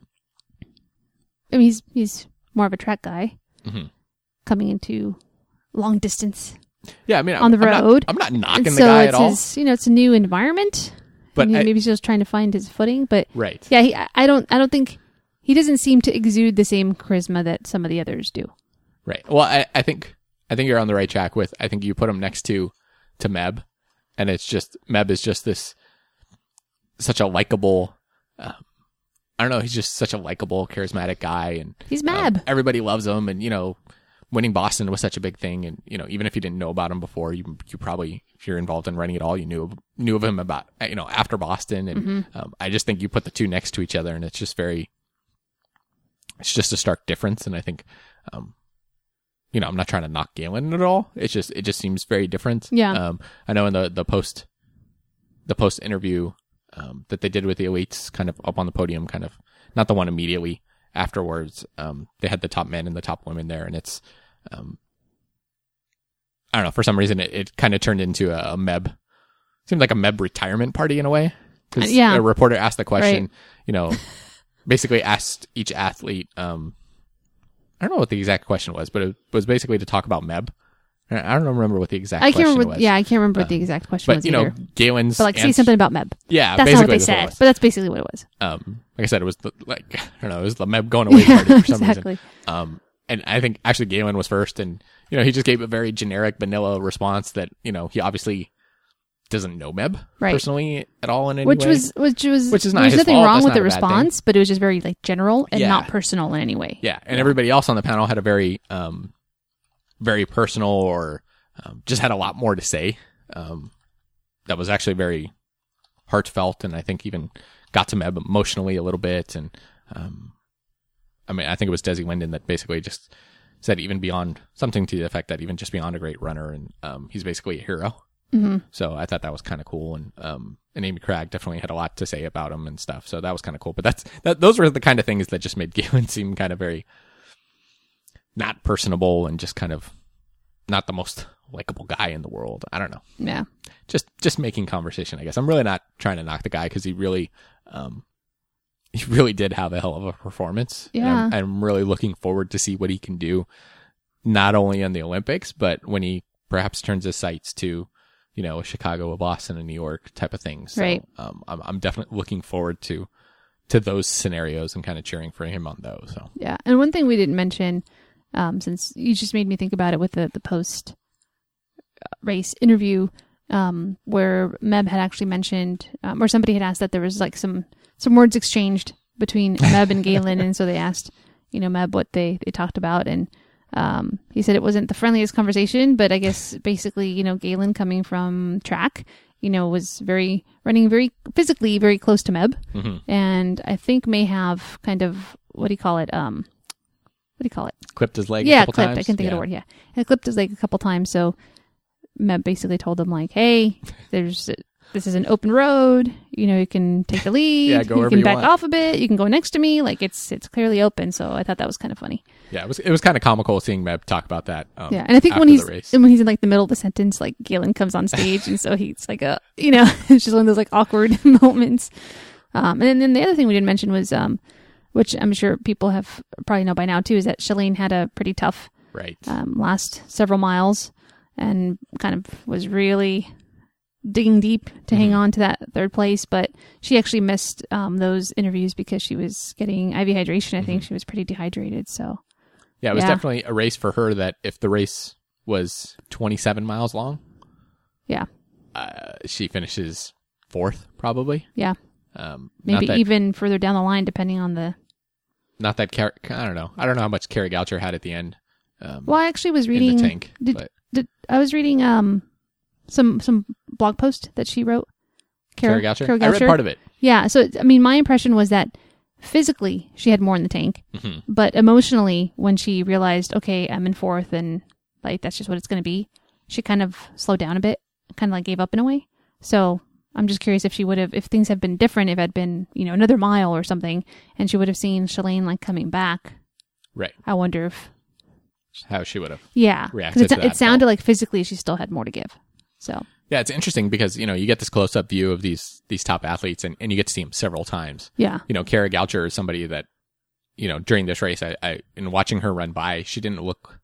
he's more of a track guy coming into long distance. Yeah, I mean, on the road. I'm not knocking And the guy at all. It's a new environment. But and maybe he's just trying to find his footing. But right. yeah, I don't think he doesn't seem to exude the same charisma that some of the others do. Right. Well, I think you're on the right track with. I think you put him next to Meb, and it's just Meb is just such a likable. I don't know. He's just such a likable, charismatic guy, and He's Meb. Everybody loves him, and winning Boston was such a big thing, and even if you didn't know about him before, you probably, if you're involved in running at all, you knew of him about after Boston, and I just think you put the two next to each other, and it's just a stark difference, and I think. I'm not trying to knock Galen at all. It just seems very different. Yeah. I know in the post interview, that they did with the elites kind of up on the podium, kind of not the one immediately afterwards. They had the top men and the top women there, and it's, I don't know, for some reason it kind of turned into a Meb seemed like a Meb retirement party in a way. Because Yeah. a reporter asked the question, Right. you know, basically asked each athlete, I don't know what the exact question was, but it was basically to talk about Meb. I don't remember what the exact I question can't remember. was. Yeah, I can't remember what the exact question But, was you know, either. Galen's... But like, say something about Meb. Yeah, That's basically not what they that's said, it was. but that's basically what it was. Like I said, it was I don't know, it was the Meb going away party for some Exactly. reason. And I think actually Galen was first, and you know he just gave a very generic, vanilla response that you know he obviously doesn't know Meb Right. personally at all in any Which way. was Which is not there was his nothing fault. wrong That's with not the a bad thing. response, but it was just very like general and Yeah. not personal in any way. Yeah, and everybody else on the panel had a very, very personal or just had a lot more to say. That was actually very heartfelt, and I think even got to Meb emotionally a little bit. And I mean, I think it was Desi Linden that basically just said even beyond something to the effect that even just beyond a great runner, and he's basically a hero. Mm-hmm. So I thought that was kind of cool, and Amy Cragg definitely had a lot to say about him and stuff. So that was kind of cool. But those were the kind of things that just made Galen seem kind of very not personable and just kind of not the most likable guy in the world. I don't know. Yeah. Just making conversation, I guess. I'm really not trying to knock the guy because he really did have a hell of a performance. Yeah. And I'm really looking forward to see what he can do, not only in the Olympics, but when he perhaps turns his sights to, you know, a Chicago, a Boston, a New York type of thing. So, Right. I'm definitely looking forward to those scenarios and kind of cheering for him on those. So, Yeah. And one thing we didn't mention, since you just made me think about it with the post race interview, where Meb had actually mentioned, or somebody had asked that there was like some words exchanged between Meb and Galen. And so they asked, you know, Meb what they talked about. And, he said it wasn't the friendliest conversation, but I guess basically, you know, Galen coming from track, you know, was running very physically very close to Meb. mm-hmm. And I think may have kind of, what do you call it? Clipped his leg a Yeah, couple clipped. times. I can think of the word. Yeah, and clipped his leg a couple times. So Meb basically told him like, "Hey, this is an open road. You know, you can take the lead. Yeah, go you wherever can you back want." off a bit. You can go next to me. Like it's clearly open." So I thought that was kind of funny. Yeah, it was kind of comical seeing Meb talk about that. Yeah, and I think when after the race. he's in like the middle of the sentence, like Galen comes on stage, and so he's like you know, it's just one of those like awkward moments. And then the other thing we didn't mention was, which I'm sure people have probably know by now too, is that Shalane had a pretty tough Right. last several miles and kind of was really digging deep to hang on to that third place. But she actually missed those interviews because she was getting IV hydration. I think she was pretty dehydrated. So Yeah, it was Yeah. definitely a race for her that if the race was 27 miles long, yeah, she finishes fourth probably. yeah, not maybe that, even further down the line, depending on the. not that I don't know. I don't know how much Carrie Goucher had at the end. Well, I actually was in reading. the tank. I was reading some blog post that she wrote. Carrie Goucher? I read part of it. Yeah, so I mean, my impression was that physically she had more in the tank, but emotionally, when she realized, okay, I'm in fourth, and like that's just what it's going to be, she kind of slowed down a bit, kind of like gave up in a way. So I'm just curious if she would have, if things had been different, if it had been, you know, another mile or something, and she would have seen Shalane like coming back. Right. I wonder if, How she would have. yeah, Reacted to that, it sounded like physically she still had more to give. So Yeah, it's interesting because, you know, you get this close up view of these top athletes and you get to see them several times. yeah, You know, Carrie Goucher is somebody that, you know, during this race, I in watching her run by, she didn't look.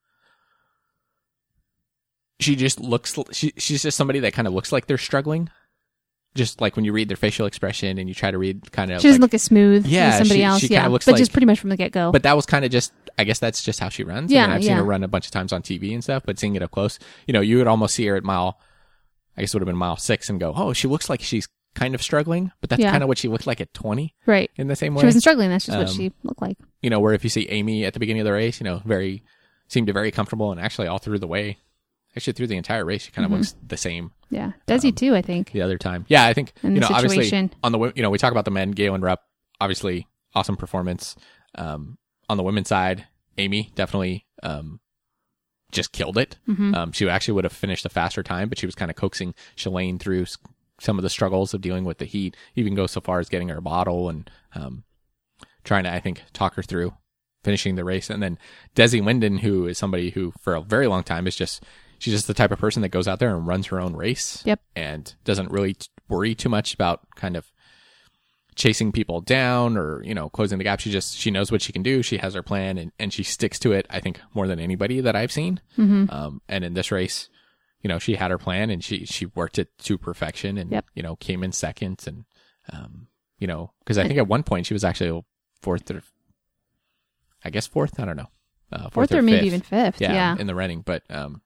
She just looks. She's just somebody that kind of looks like they're struggling. Just like when you read their facial expression and you try to read kind of. she doesn't look as smooth Yeah, as somebody she else. kinda Yeah, looks but like- just pretty much from the get go. But that was kind of just. I guess that's just how she runs. Yeah, I mean, I've seen yeah. her run a bunch of times on TV and stuff. But seeing it up close, you know, you would almost see her at mile. I guess it would have been mile 6 and go, oh, she looks like she's kind of struggling, but that's Yeah. kind of what she looked like at 20 right. in the same way. She wasn't struggling. That's just what Um, she looked like. You know, where if you see Amy at the beginning of the race, you know, seemed very comfortable, and actually all through the way, actually through the entire race, she kind of looks the same Yeah. Desi too, I think. the other time. Yeah, I think, In you the know, obviously situation. on the, you know, we talk about the men, Galen Rupp, obviously awesome performance. On the women's side, Amy definitely, just killed it. She actually would have finished a faster time, but she was kind of coaxing Shalane through some of the struggles of dealing with the heat, even go so far as getting her a bottle and, trying to, I think, talk her through finishing the race. And then Desi Linden, who is somebody who for a very long time is just, she's just the type of person that goes out there and runs her own race. Yep. And doesn't really worry too much about kind of chasing people down or, closing the gap. She knows what she can do. She has her plan and she sticks to it, I think, more than anybody that I've seen. Mm-hmm. And in this race, she had her plan and she worked it to perfection and, Yep. Came in second and, because I think at one point she was actually fourth. I don't know. Fourth or maybe even fifth. Yeah. In the running. But,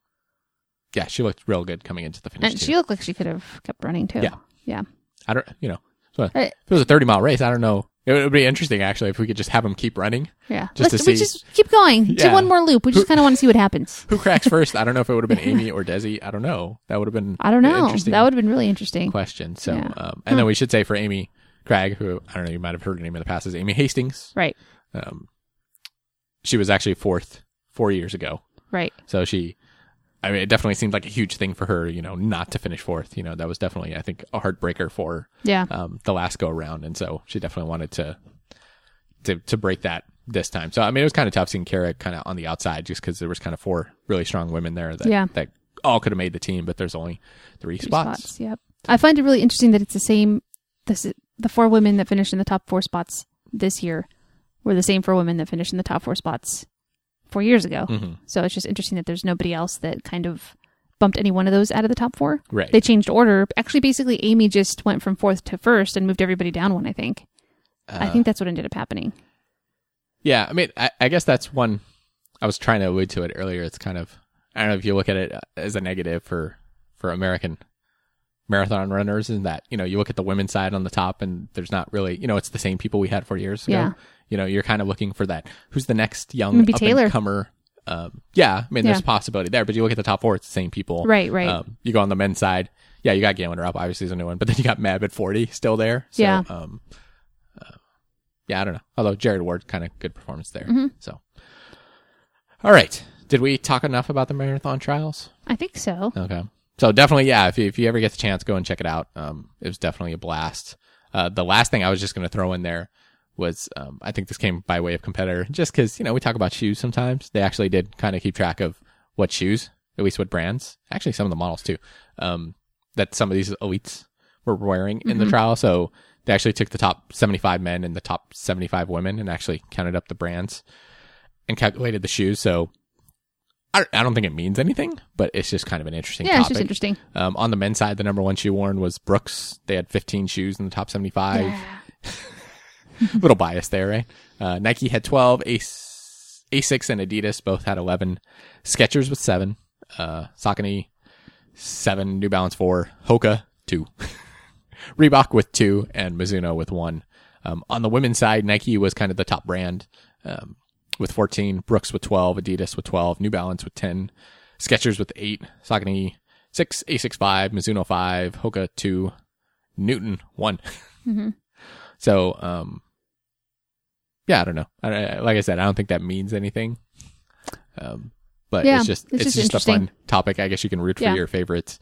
she looked real good coming into the finish. And she looked like she could have kept running too. Yeah. Yeah. I don't, so if it was a 30-mile race, I don't know. It would be interesting, actually, if we could just have them keep running. Yeah. Just to see. We just keep going. Do one more loop. We just kind of want to see what happens. Who cracks first? I don't know if it would have been Amy or Desi. I don't know. That would have been I don't know. interesting That would have been really interesting. question. So, and then we should say for Amy Cragg, who, I don't know, you might have heard her name in the past, is Amy Hastings. Right. She was actually fourth 4 years ago. Right. So it definitely seemed like a huge thing for her, not to finish fourth. That was definitely, I think, a heartbreaker for the last go around. And so she definitely wanted to break that this time. So, it was kind of tough seeing Kara kind of on the outside just because there was kind of 4 really strong women there that all could have made the team, but there's only 3 spots. Yep. I find it really interesting that it's the same, the 4 women that finished in the top 4 spots this year were the same 4 women that finished in the top 4 spots 4 years ago. Mm-hmm. So it's just interesting that there's nobody else that kind of bumped any one of those out of the top 4. Right. They changed order. Actually, basically, Amy just went from 4th to 1st and moved everybody down one, I think. I think that's what ended up happening. Yeah. I guess that's one, I was trying to allude to it earlier. It's kind of, I don't know if you look at it as a negative for American marathon runners, in that, you look at the women's side on the top and there's not really, it's the same people we had 4 years ago. Yeah. You're kind of looking for that. Who's the next young Maybe Taylor. up-and-comer? There's a possibility there, but you look at the top 4, it's the same people. Right. You go on the men's side. Yeah, you got Galen Rupp, obviously, is a new one, but then you got Meb at 40 still there. So, yeah. I don't know. Although Jared Ward, kind of good performance there. Mm-hmm. So, all right. Did we talk enough about the marathon trials? I think so. Okay. So definitely, if you ever get the chance, go and check it out. It was definitely a blast. The last thing I was just going to throw in there was, I think this came by way of competitor, just because, we talk about shoes sometimes. They actually did kind of keep track of what shoes, at least what brands, actually some of the models too, that some of these elites were wearing in the trial. So they actually took the top 75 men and the top 75 women and actually counted up the brands and calculated the shoes. So I don't think it means anything, but it's just kind of an interesting topic. It's just interesting. On the men's side, the number 1 shoe worn was Brooks. They had 15 shoes in the top 75. Yeah. Little bias there, right? Nike had 12. Asics and Adidas both had 11. Skechers with 7. Saucony 7. New Balance 4. Hoka 2. Reebok with 2. And Mizuno with 1. On the women's side, Nike was kind of the top brand with 14. Brooks with 12. Adidas with 12. New Balance with 10. Skechers with 8. Saucony 6. Asics 5. Mizuno 5. Hoka 2. Newton 1. Mm-hmm. So, I don't know. Like I said, I don't think that means anything. But it's just a fun topic. I guess you can root for your favorite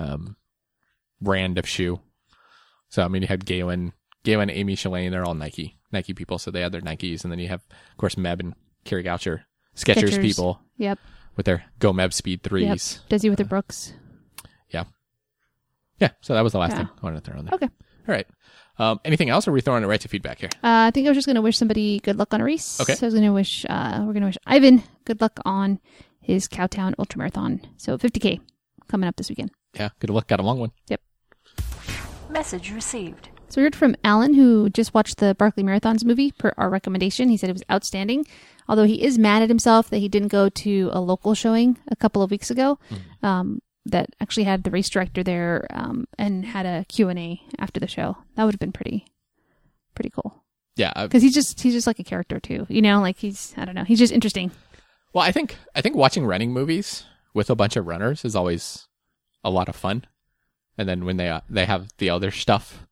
brand of shoe. So, you had Galen, Amy, Shalane, they're all Nike people. So they had their Nikes. And then you have, of course, Meb and Carrie Goucher, Skechers people. Yep. With their Go Meb Speed 3s. Yep. Desi with the Brooks. Yeah. Yeah. So that was the last thing I wanted to throw in there. Okay. All right. Anything else, or are we throwing it right to feedback here? I think I was just going to wish somebody good luck on a race. Okay. So I was going to wish, we're going to wish Ivan good luck on his Cowtown Ultramarathon. So 50K coming up this weekend. Yeah. Good luck. Got a long one. Yep. Message received. So we heard from Alan, who just watched the Barkley Marathons movie per our recommendation. He said it was outstanding, although he is mad at himself that he didn't go to a local showing a couple of weeks ago. That actually had the race director there and had a Q&A after the show. That would have been pretty cool. Yeah, because he's just like a character too. Like I don't know, he's just interesting. Well, I think watching running movies with a bunch of runners is always a lot of fun. And then when they have the other stuff,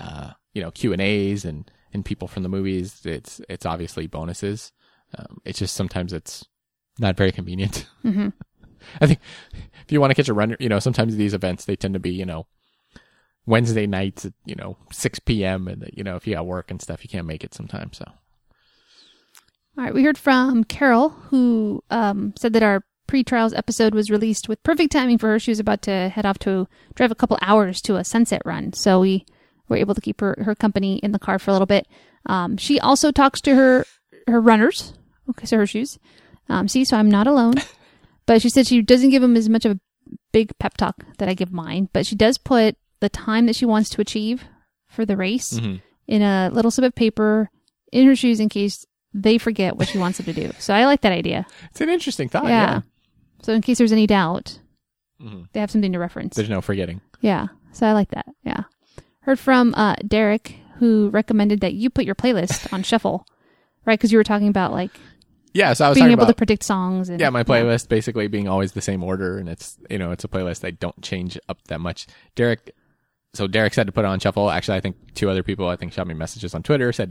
Q&As and people from the movies, it's obviously bonuses. It's just sometimes it's not very convenient. Mm-hmm. I think if you want to catch a runner, sometimes these events, they tend to be, Wednesday nights at, 6 p.m. And, if you got work and stuff, you can't make it sometimes. So. All right. We heard from Carol, who said that our pre-trials episode was released with perfect timing for her. She was about to head off to drive a couple hours to a sunset run. So we were able to keep her company in the car for a little bit. She also talks to her runners. Okay, so her shoes. So I'm not alone. But she said she doesn't give them as much of a big pep talk that I give mine. But she does put the time that she wants to achieve for the race in a little slip of paper in her shoes in case they forget what she wants them to do. So I like that idea. It's an interesting thought. Yeah. So in case there's any doubt, they have something to reference. There's no forgetting. Yeah. So I like that. Yeah. Heard from Derek, who recommended that you put your playlist on shuffle, right? Because you were talking about like so I was being talking able about, to predict songs. And, my playlist basically being always the same order, and it's it's a playlist I don't change up that much. Derek said to put it on shuffle. Actually, I think two other people shot me messages on Twitter, said,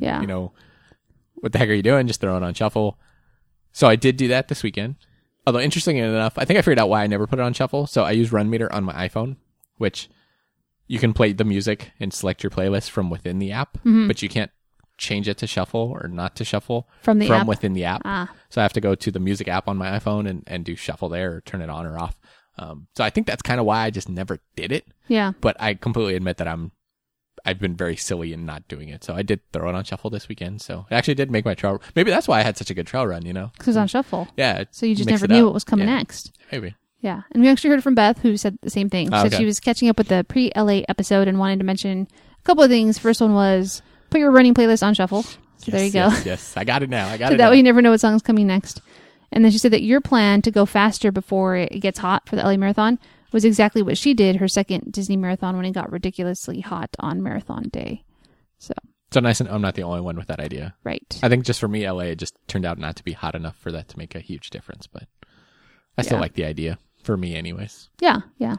what the heck are you doing? Just throw it on shuffle. So I did do that this weekend. Although, interestingly enough, I think I figured out why I never put it on shuffle. So I use Run Meter on my iPhone, which you can play the music and select your playlist from within the app, but you can't change it to shuffle or not to shuffle from app? Within the app. So I have to go to the music app on my iPhone and do shuffle there or turn it on or off. So I think that's kind of why I just never did it. Yeah. But I completely admit that I've been very silly in not doing it. So I did throw it on shuffle this weekend. So it actually did make my trail. Maybe that's why I had such a good trail run, Because it was on shuffle. Yeah. So you just never knew what was coming next. Maybe. Yeah. And we actually heard from Beth, who said the same thing. She said okay. she was catching up with the pre-LA episode and wanted to mention a couple of things. First one was put your running playlist on shuffle. So there you go. Yes. I got it now. So that way you never know what song's coming next. And then she said that your plan to go faster before it gets hot for the LA Marathon was exactly what she did her second Disney Marathon when it got ridiculously hot on marathon day. So nice, and I'm not the only one with that idea. Right. I think just for me, LA, it just turned out not to be hot enough for that to make a huge difference. But I still like the idea, for me anyways. Yeah.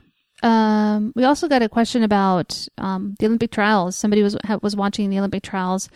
We also got a question about the Olympic trials. Somebody was watching the Olympic trials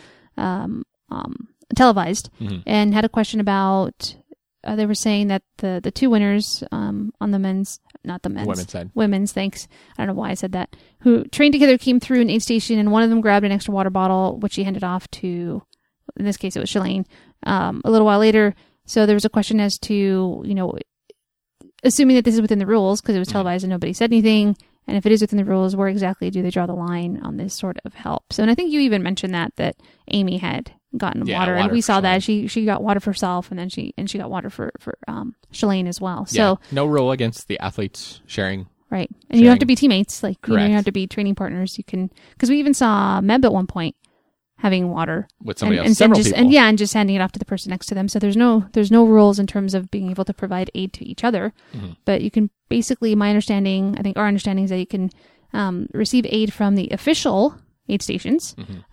televised and had a question about, they were saying that the two winners on the women's side. Women's, thanks. I don't know why I said that. Who trained together came through an aid station, and one of them grabbed an extra water bottle, which he handed off to, in this case, it was Shalane, a little while later. So there was a question as to, assuming that this is within the rules, because it was televised and nobody said anything, and if it is within the rules, where exactly do they draw the line on this sort of help? So, and I think you even mentioned that Amy had gotten water, and we saw that she got water for herself, and then she got water for Shalane as well. So no rule against the athletes sharing. Right, and you don't have to be teammates. Like you don't have to be training partners. You can, because we even saw Meb at one point having water with somebody else, several people, and just handing it off to the person next to them. So there's no rules in terms of being able to provide aid to each other, but you can basically, our understanding is that you can receive aid from the official aid stations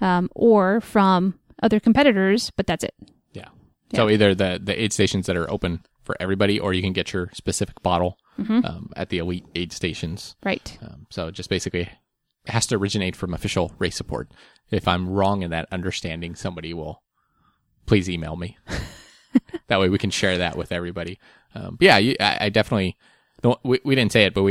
or from other competitors, but that's it. Yeah. So either the aid stations that are open for everybody, or you can get your specific bottle at the elite aid stations. Right. So just basically it has to originate from official race support. If I'm wrong in that understanding, somebody will please email me. That way we can share that with everybody. I definitely don't, we didn't say it, but we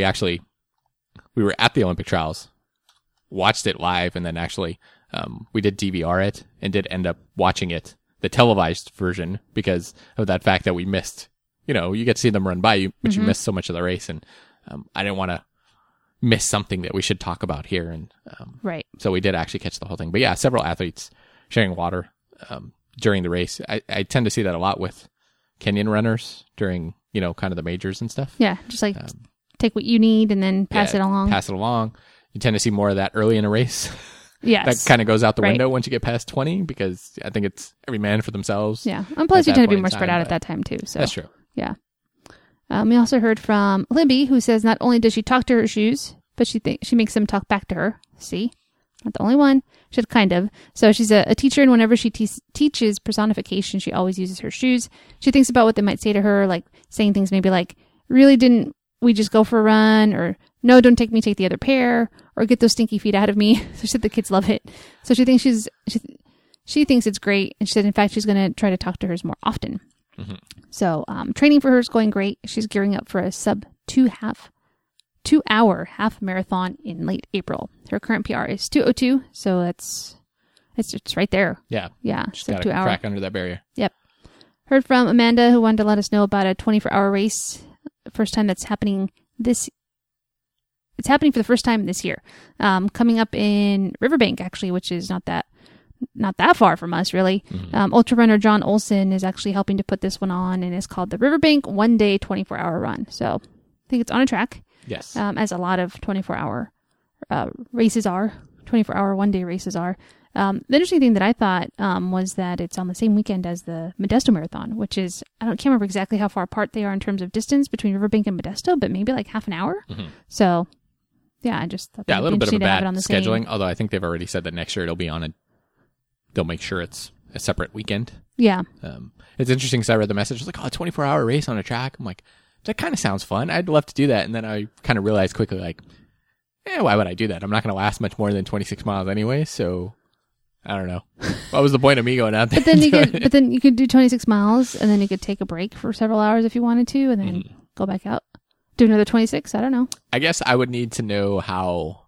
were at the Olympic trials, watched it live, and then actually we did DVR it and did end up watching it, the televised version, because of that fact that we missed, you get to see them run by you, but you missed so much of the race. And I didn't want to miss something that we should talk about here. And right. So we did actually catch the whole thing. But yeah, several athletes sharing water during the race. I tend to see that a lot with Kenyan runners during, kind of the majors and stuff. Yeah, just like take what you need and then pass it along. Pass it along. You tend to see more of that early in a race. Yes. That kind of goes out the window once you get past 20, because I think it's every man for themselves. Yeah. And plus you tend to be more spread out at that time too. So that's true. Yeah. We also heard from Libby, who says not only does she talk to her shoes, but she makes them talk back to her. See? Not the only one. She said kind of. So she's a teacher, and whenever she teaches personification, she always uses her shoes. She thinks about what they might say to her, like saying things maybe like, really didn't we just go for a run? Or no, don't take me, take the other pair. Or get those stinky feet out of me. So she said the kids love it. So she thinks she thinks it's great. And she said, in fact, she's going to try to talk to hers more often. Mm-hmm. So training for her is going great. She's gearing up for a sub 2-hour half marathon in late April. Her current PR is 2:02. So it's right there. Yeah. Yeah. She's got to crack under that barrier. Yep. Heard from Amanda, who wanted to let us know about a 24-hour race first time that's happening it's happening for the first time this year. Coming up in Riverbank, actually, which is not that far from us, really. Ultra runner John Olson is actually helping to put this one on, and it's called the Riverbank 1 Day 24-Hour Run. So I think it's on a track. Yes. As a lot of 24-hour races are, 24-hour 1 day races are. The interesting thing that I thought was that it's on the same weekend as the Modesto Marathon, which is, can't remember exactly how far apart they are in terms of distance between Riverbank and Modesto, but maybe like half an hour. So, yeah, I just thought that a little bit of a bad on the scheduling, same. although I think they've already said that next year it'll be on they'll make sure it's a separate weekend. Yeah. It's interesting because I read the message, it's like, a 24-hour race on a track. I'm like, that kind of sounds fun. I'd love to do that. And then I kind of realized quickly, like, why would I do that? I'm not going to last much more than 26 miles anyway, so I don't know. What was the point of me going out there? But then you could do 26 miles, and then you could take a break for several hours if you wanted to, and then go back out. Do another 26? I don't know. I guess I would need to know how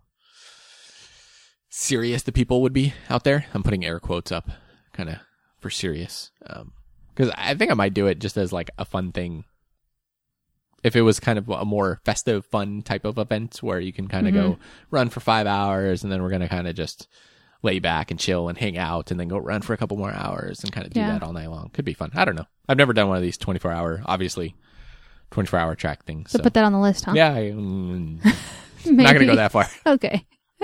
serious the people would be out there. I'm putting air quotes up kind of for serious. Because I think I might do it just as like a fun thing. If it was kind of a more festive, fun type of event where you can kind of go run for 5 hours and then we're going to kind of just lay back and chill and hang out and then go run for a couple more hours and kind of do that all night long. Could be fun. I don't know. I've never done one of these 24-hour track things. So put that on the list, huh? Yeah. I'm not going to go that far. Okay.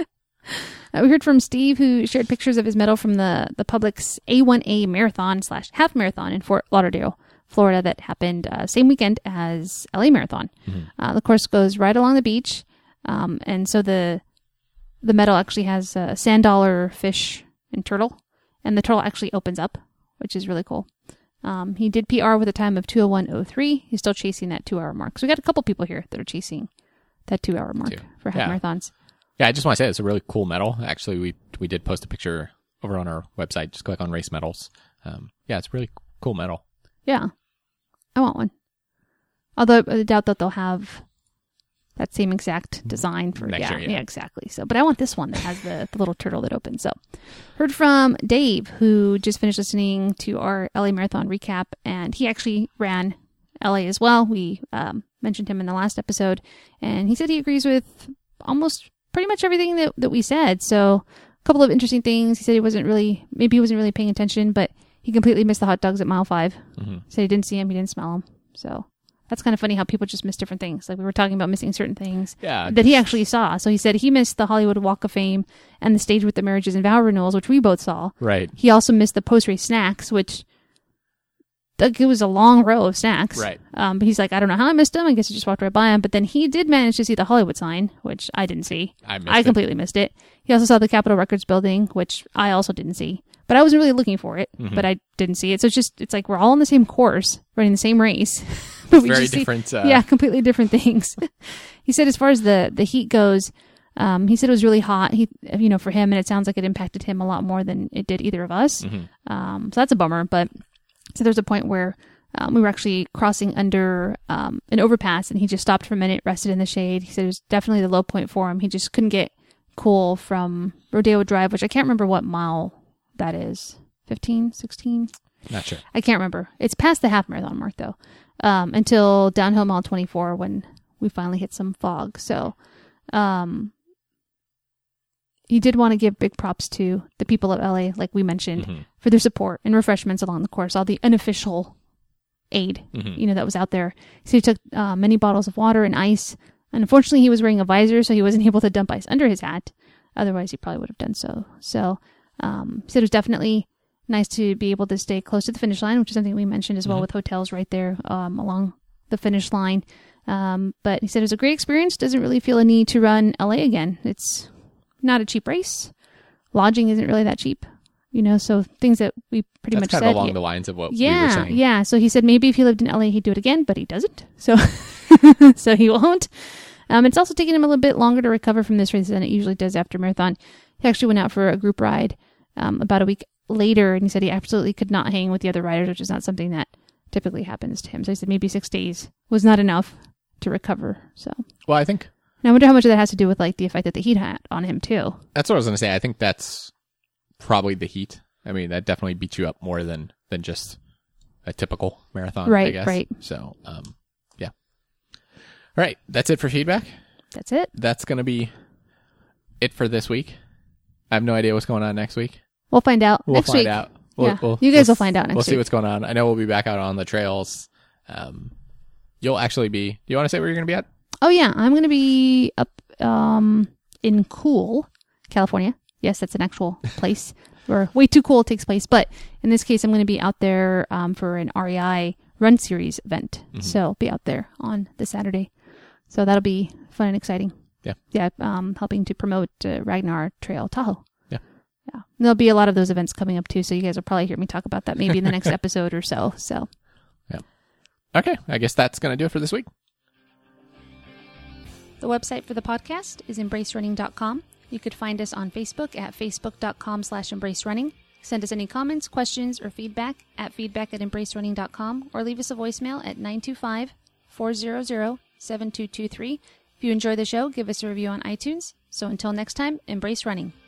We heard from Steve, who shared pictures of his medal from the Publix A1A marathon / half marathon in Fort Lauderdale, Florida, that happened same weekend as LA Marathon. The course goes right along the beach, and so the medal actually has a sand dollar, fish, and turtle, and the turtle actually opens up, which is really cool. He did PR with a time of 2:01:03. He's still chasing that 2-hour mark. So we got a couple people here that are chasing that 2-hour mark for half marathons. Yeah, I just want to say it's a really cool medal. Actually, we did post a picture over on our website. Just click on race medals. It's a really cool medal. Yeah, I want one. Although I doubt that they'll have that same exact design for next year. Yeah, exactly. So, but I want this one that has the little turtle that opens. So, heard from Dave, who just finished listening to our LA Marathon recap, and he actually ran LA as well. We mentioned him in the last episode, and he said he agrees with almost pretty much everything that we said. So, a couple of interesting things. He said he wasn't really paying attention, but he completely missed the hot dogs at mile 5. Said he didn't see him, he didn't smell them. So that's kind of funny how people just miss different things. Like we were talking about missing certain things that he actually saw. So he said he missed the Hollywood Walk of Fame and the stage with the marriages and vow renewals, which we both saw. Right. He also missed the post-race snacks, which it was a long row of snacks. Right. But he's like, I don't know how I missed them. I guess I just walked right by him. But then he did manage to see the Hollywood sign, which I didn't see. I completely missed it. He also saw the Capitol Records building, which I also didn't see. But I wasn't really looking for it, but I didn't see it. So it's like we're all on the same course, running the same race. But we very just different. Completely different things. He said as far as the heat goes, he said it was really hot. For him, and it sounds like it impacted him a lot more than it did either of us. So that's a bummer. But so there's a point where we were actually crossing under an overpass, and he just stopped for a minute, rested in the shade. He said it was definitely the low point for him. He just couldn't get cool from Rodeo Drive, which I can't remember what mile that is. 15, 16? Not sure. I can't remember. It's past the half marathon mark, though, until downhill mile 24 when we finally hit some fog. So he did want to give big props to the people of LA, like we mentioned, for their support and refreshments along the course, all the unofficial aid, that was out there. So he took many bottles of water and ice. And unfortunately, he was wearing a visor, so he wasn't able to dump ice under his hat. Otherwise, he probably would have done so. So he said it was definitely nice to be able to stay close to the finish line, which is something we mentioned as well, with hotels right there along the finish line. But he said it was a great experience. Doesn't really feel a need to run LA again. It's not a cheap race. Lodging isn't really that cheap. So things that we pretty much said. That's kind of along the lines of what we were saying. Yeah. So he said maybe if he lived in LA, he'd do it again, but he doesn't. So so he won't. It's also taking him a little bit longer to recover from this race than it usually does after marathon. He actually went out for a group ride about a week later, and he said he absolutely could not hang with the other riders, which is not something that typically happens to him. So he said maybe 6 days was not enough to recover. So, well, I think. And I wonder how much of that has to do with like the effect that the heat had on him too. That's what I was going to say. I think that's probably the heat. I mean, that definitely beats you up more than just a typical marathon. Right. I guess. Right. So, yeah. All right. That's it for feedback. That's it. That's going to be it for this week. I have no idea what's going on next week. We'll find out We'll next find week. out. You guys will find out next We'll week. see what's going on. I know we'll be back out on the trails. You'll actually be... Do you want to say where you're going to be at? Oh, yeah. I'm going to be up in Cool, California. Yes, that's an actual place where Way Too Cool takes place. But in this case, I'm going to be out there for an REI Run Series event. Mm-hmm. So I'll be out there on the Saturday. So that'll be fun and exciting. Yeah. Yeah, helping to promote Ragnar Trail Tahoe. Yeah. Yeah. There'll be a lot of those events coming up, too. So you guys will probably hear me talk about that maybe in the next episode or so. So. Yeah. Okay. I guess that's going to do it for this week. The website for the podcast is embracerunning.com. You could find us on Facebook at facebook.com/embracerunning. Send us any comments, questions, or feedback at feedback@embracerunning.com or leave us a voicemail at 925-400-7223. If you enjoy the show, give us a review on iTunes. So until next time, embrace running.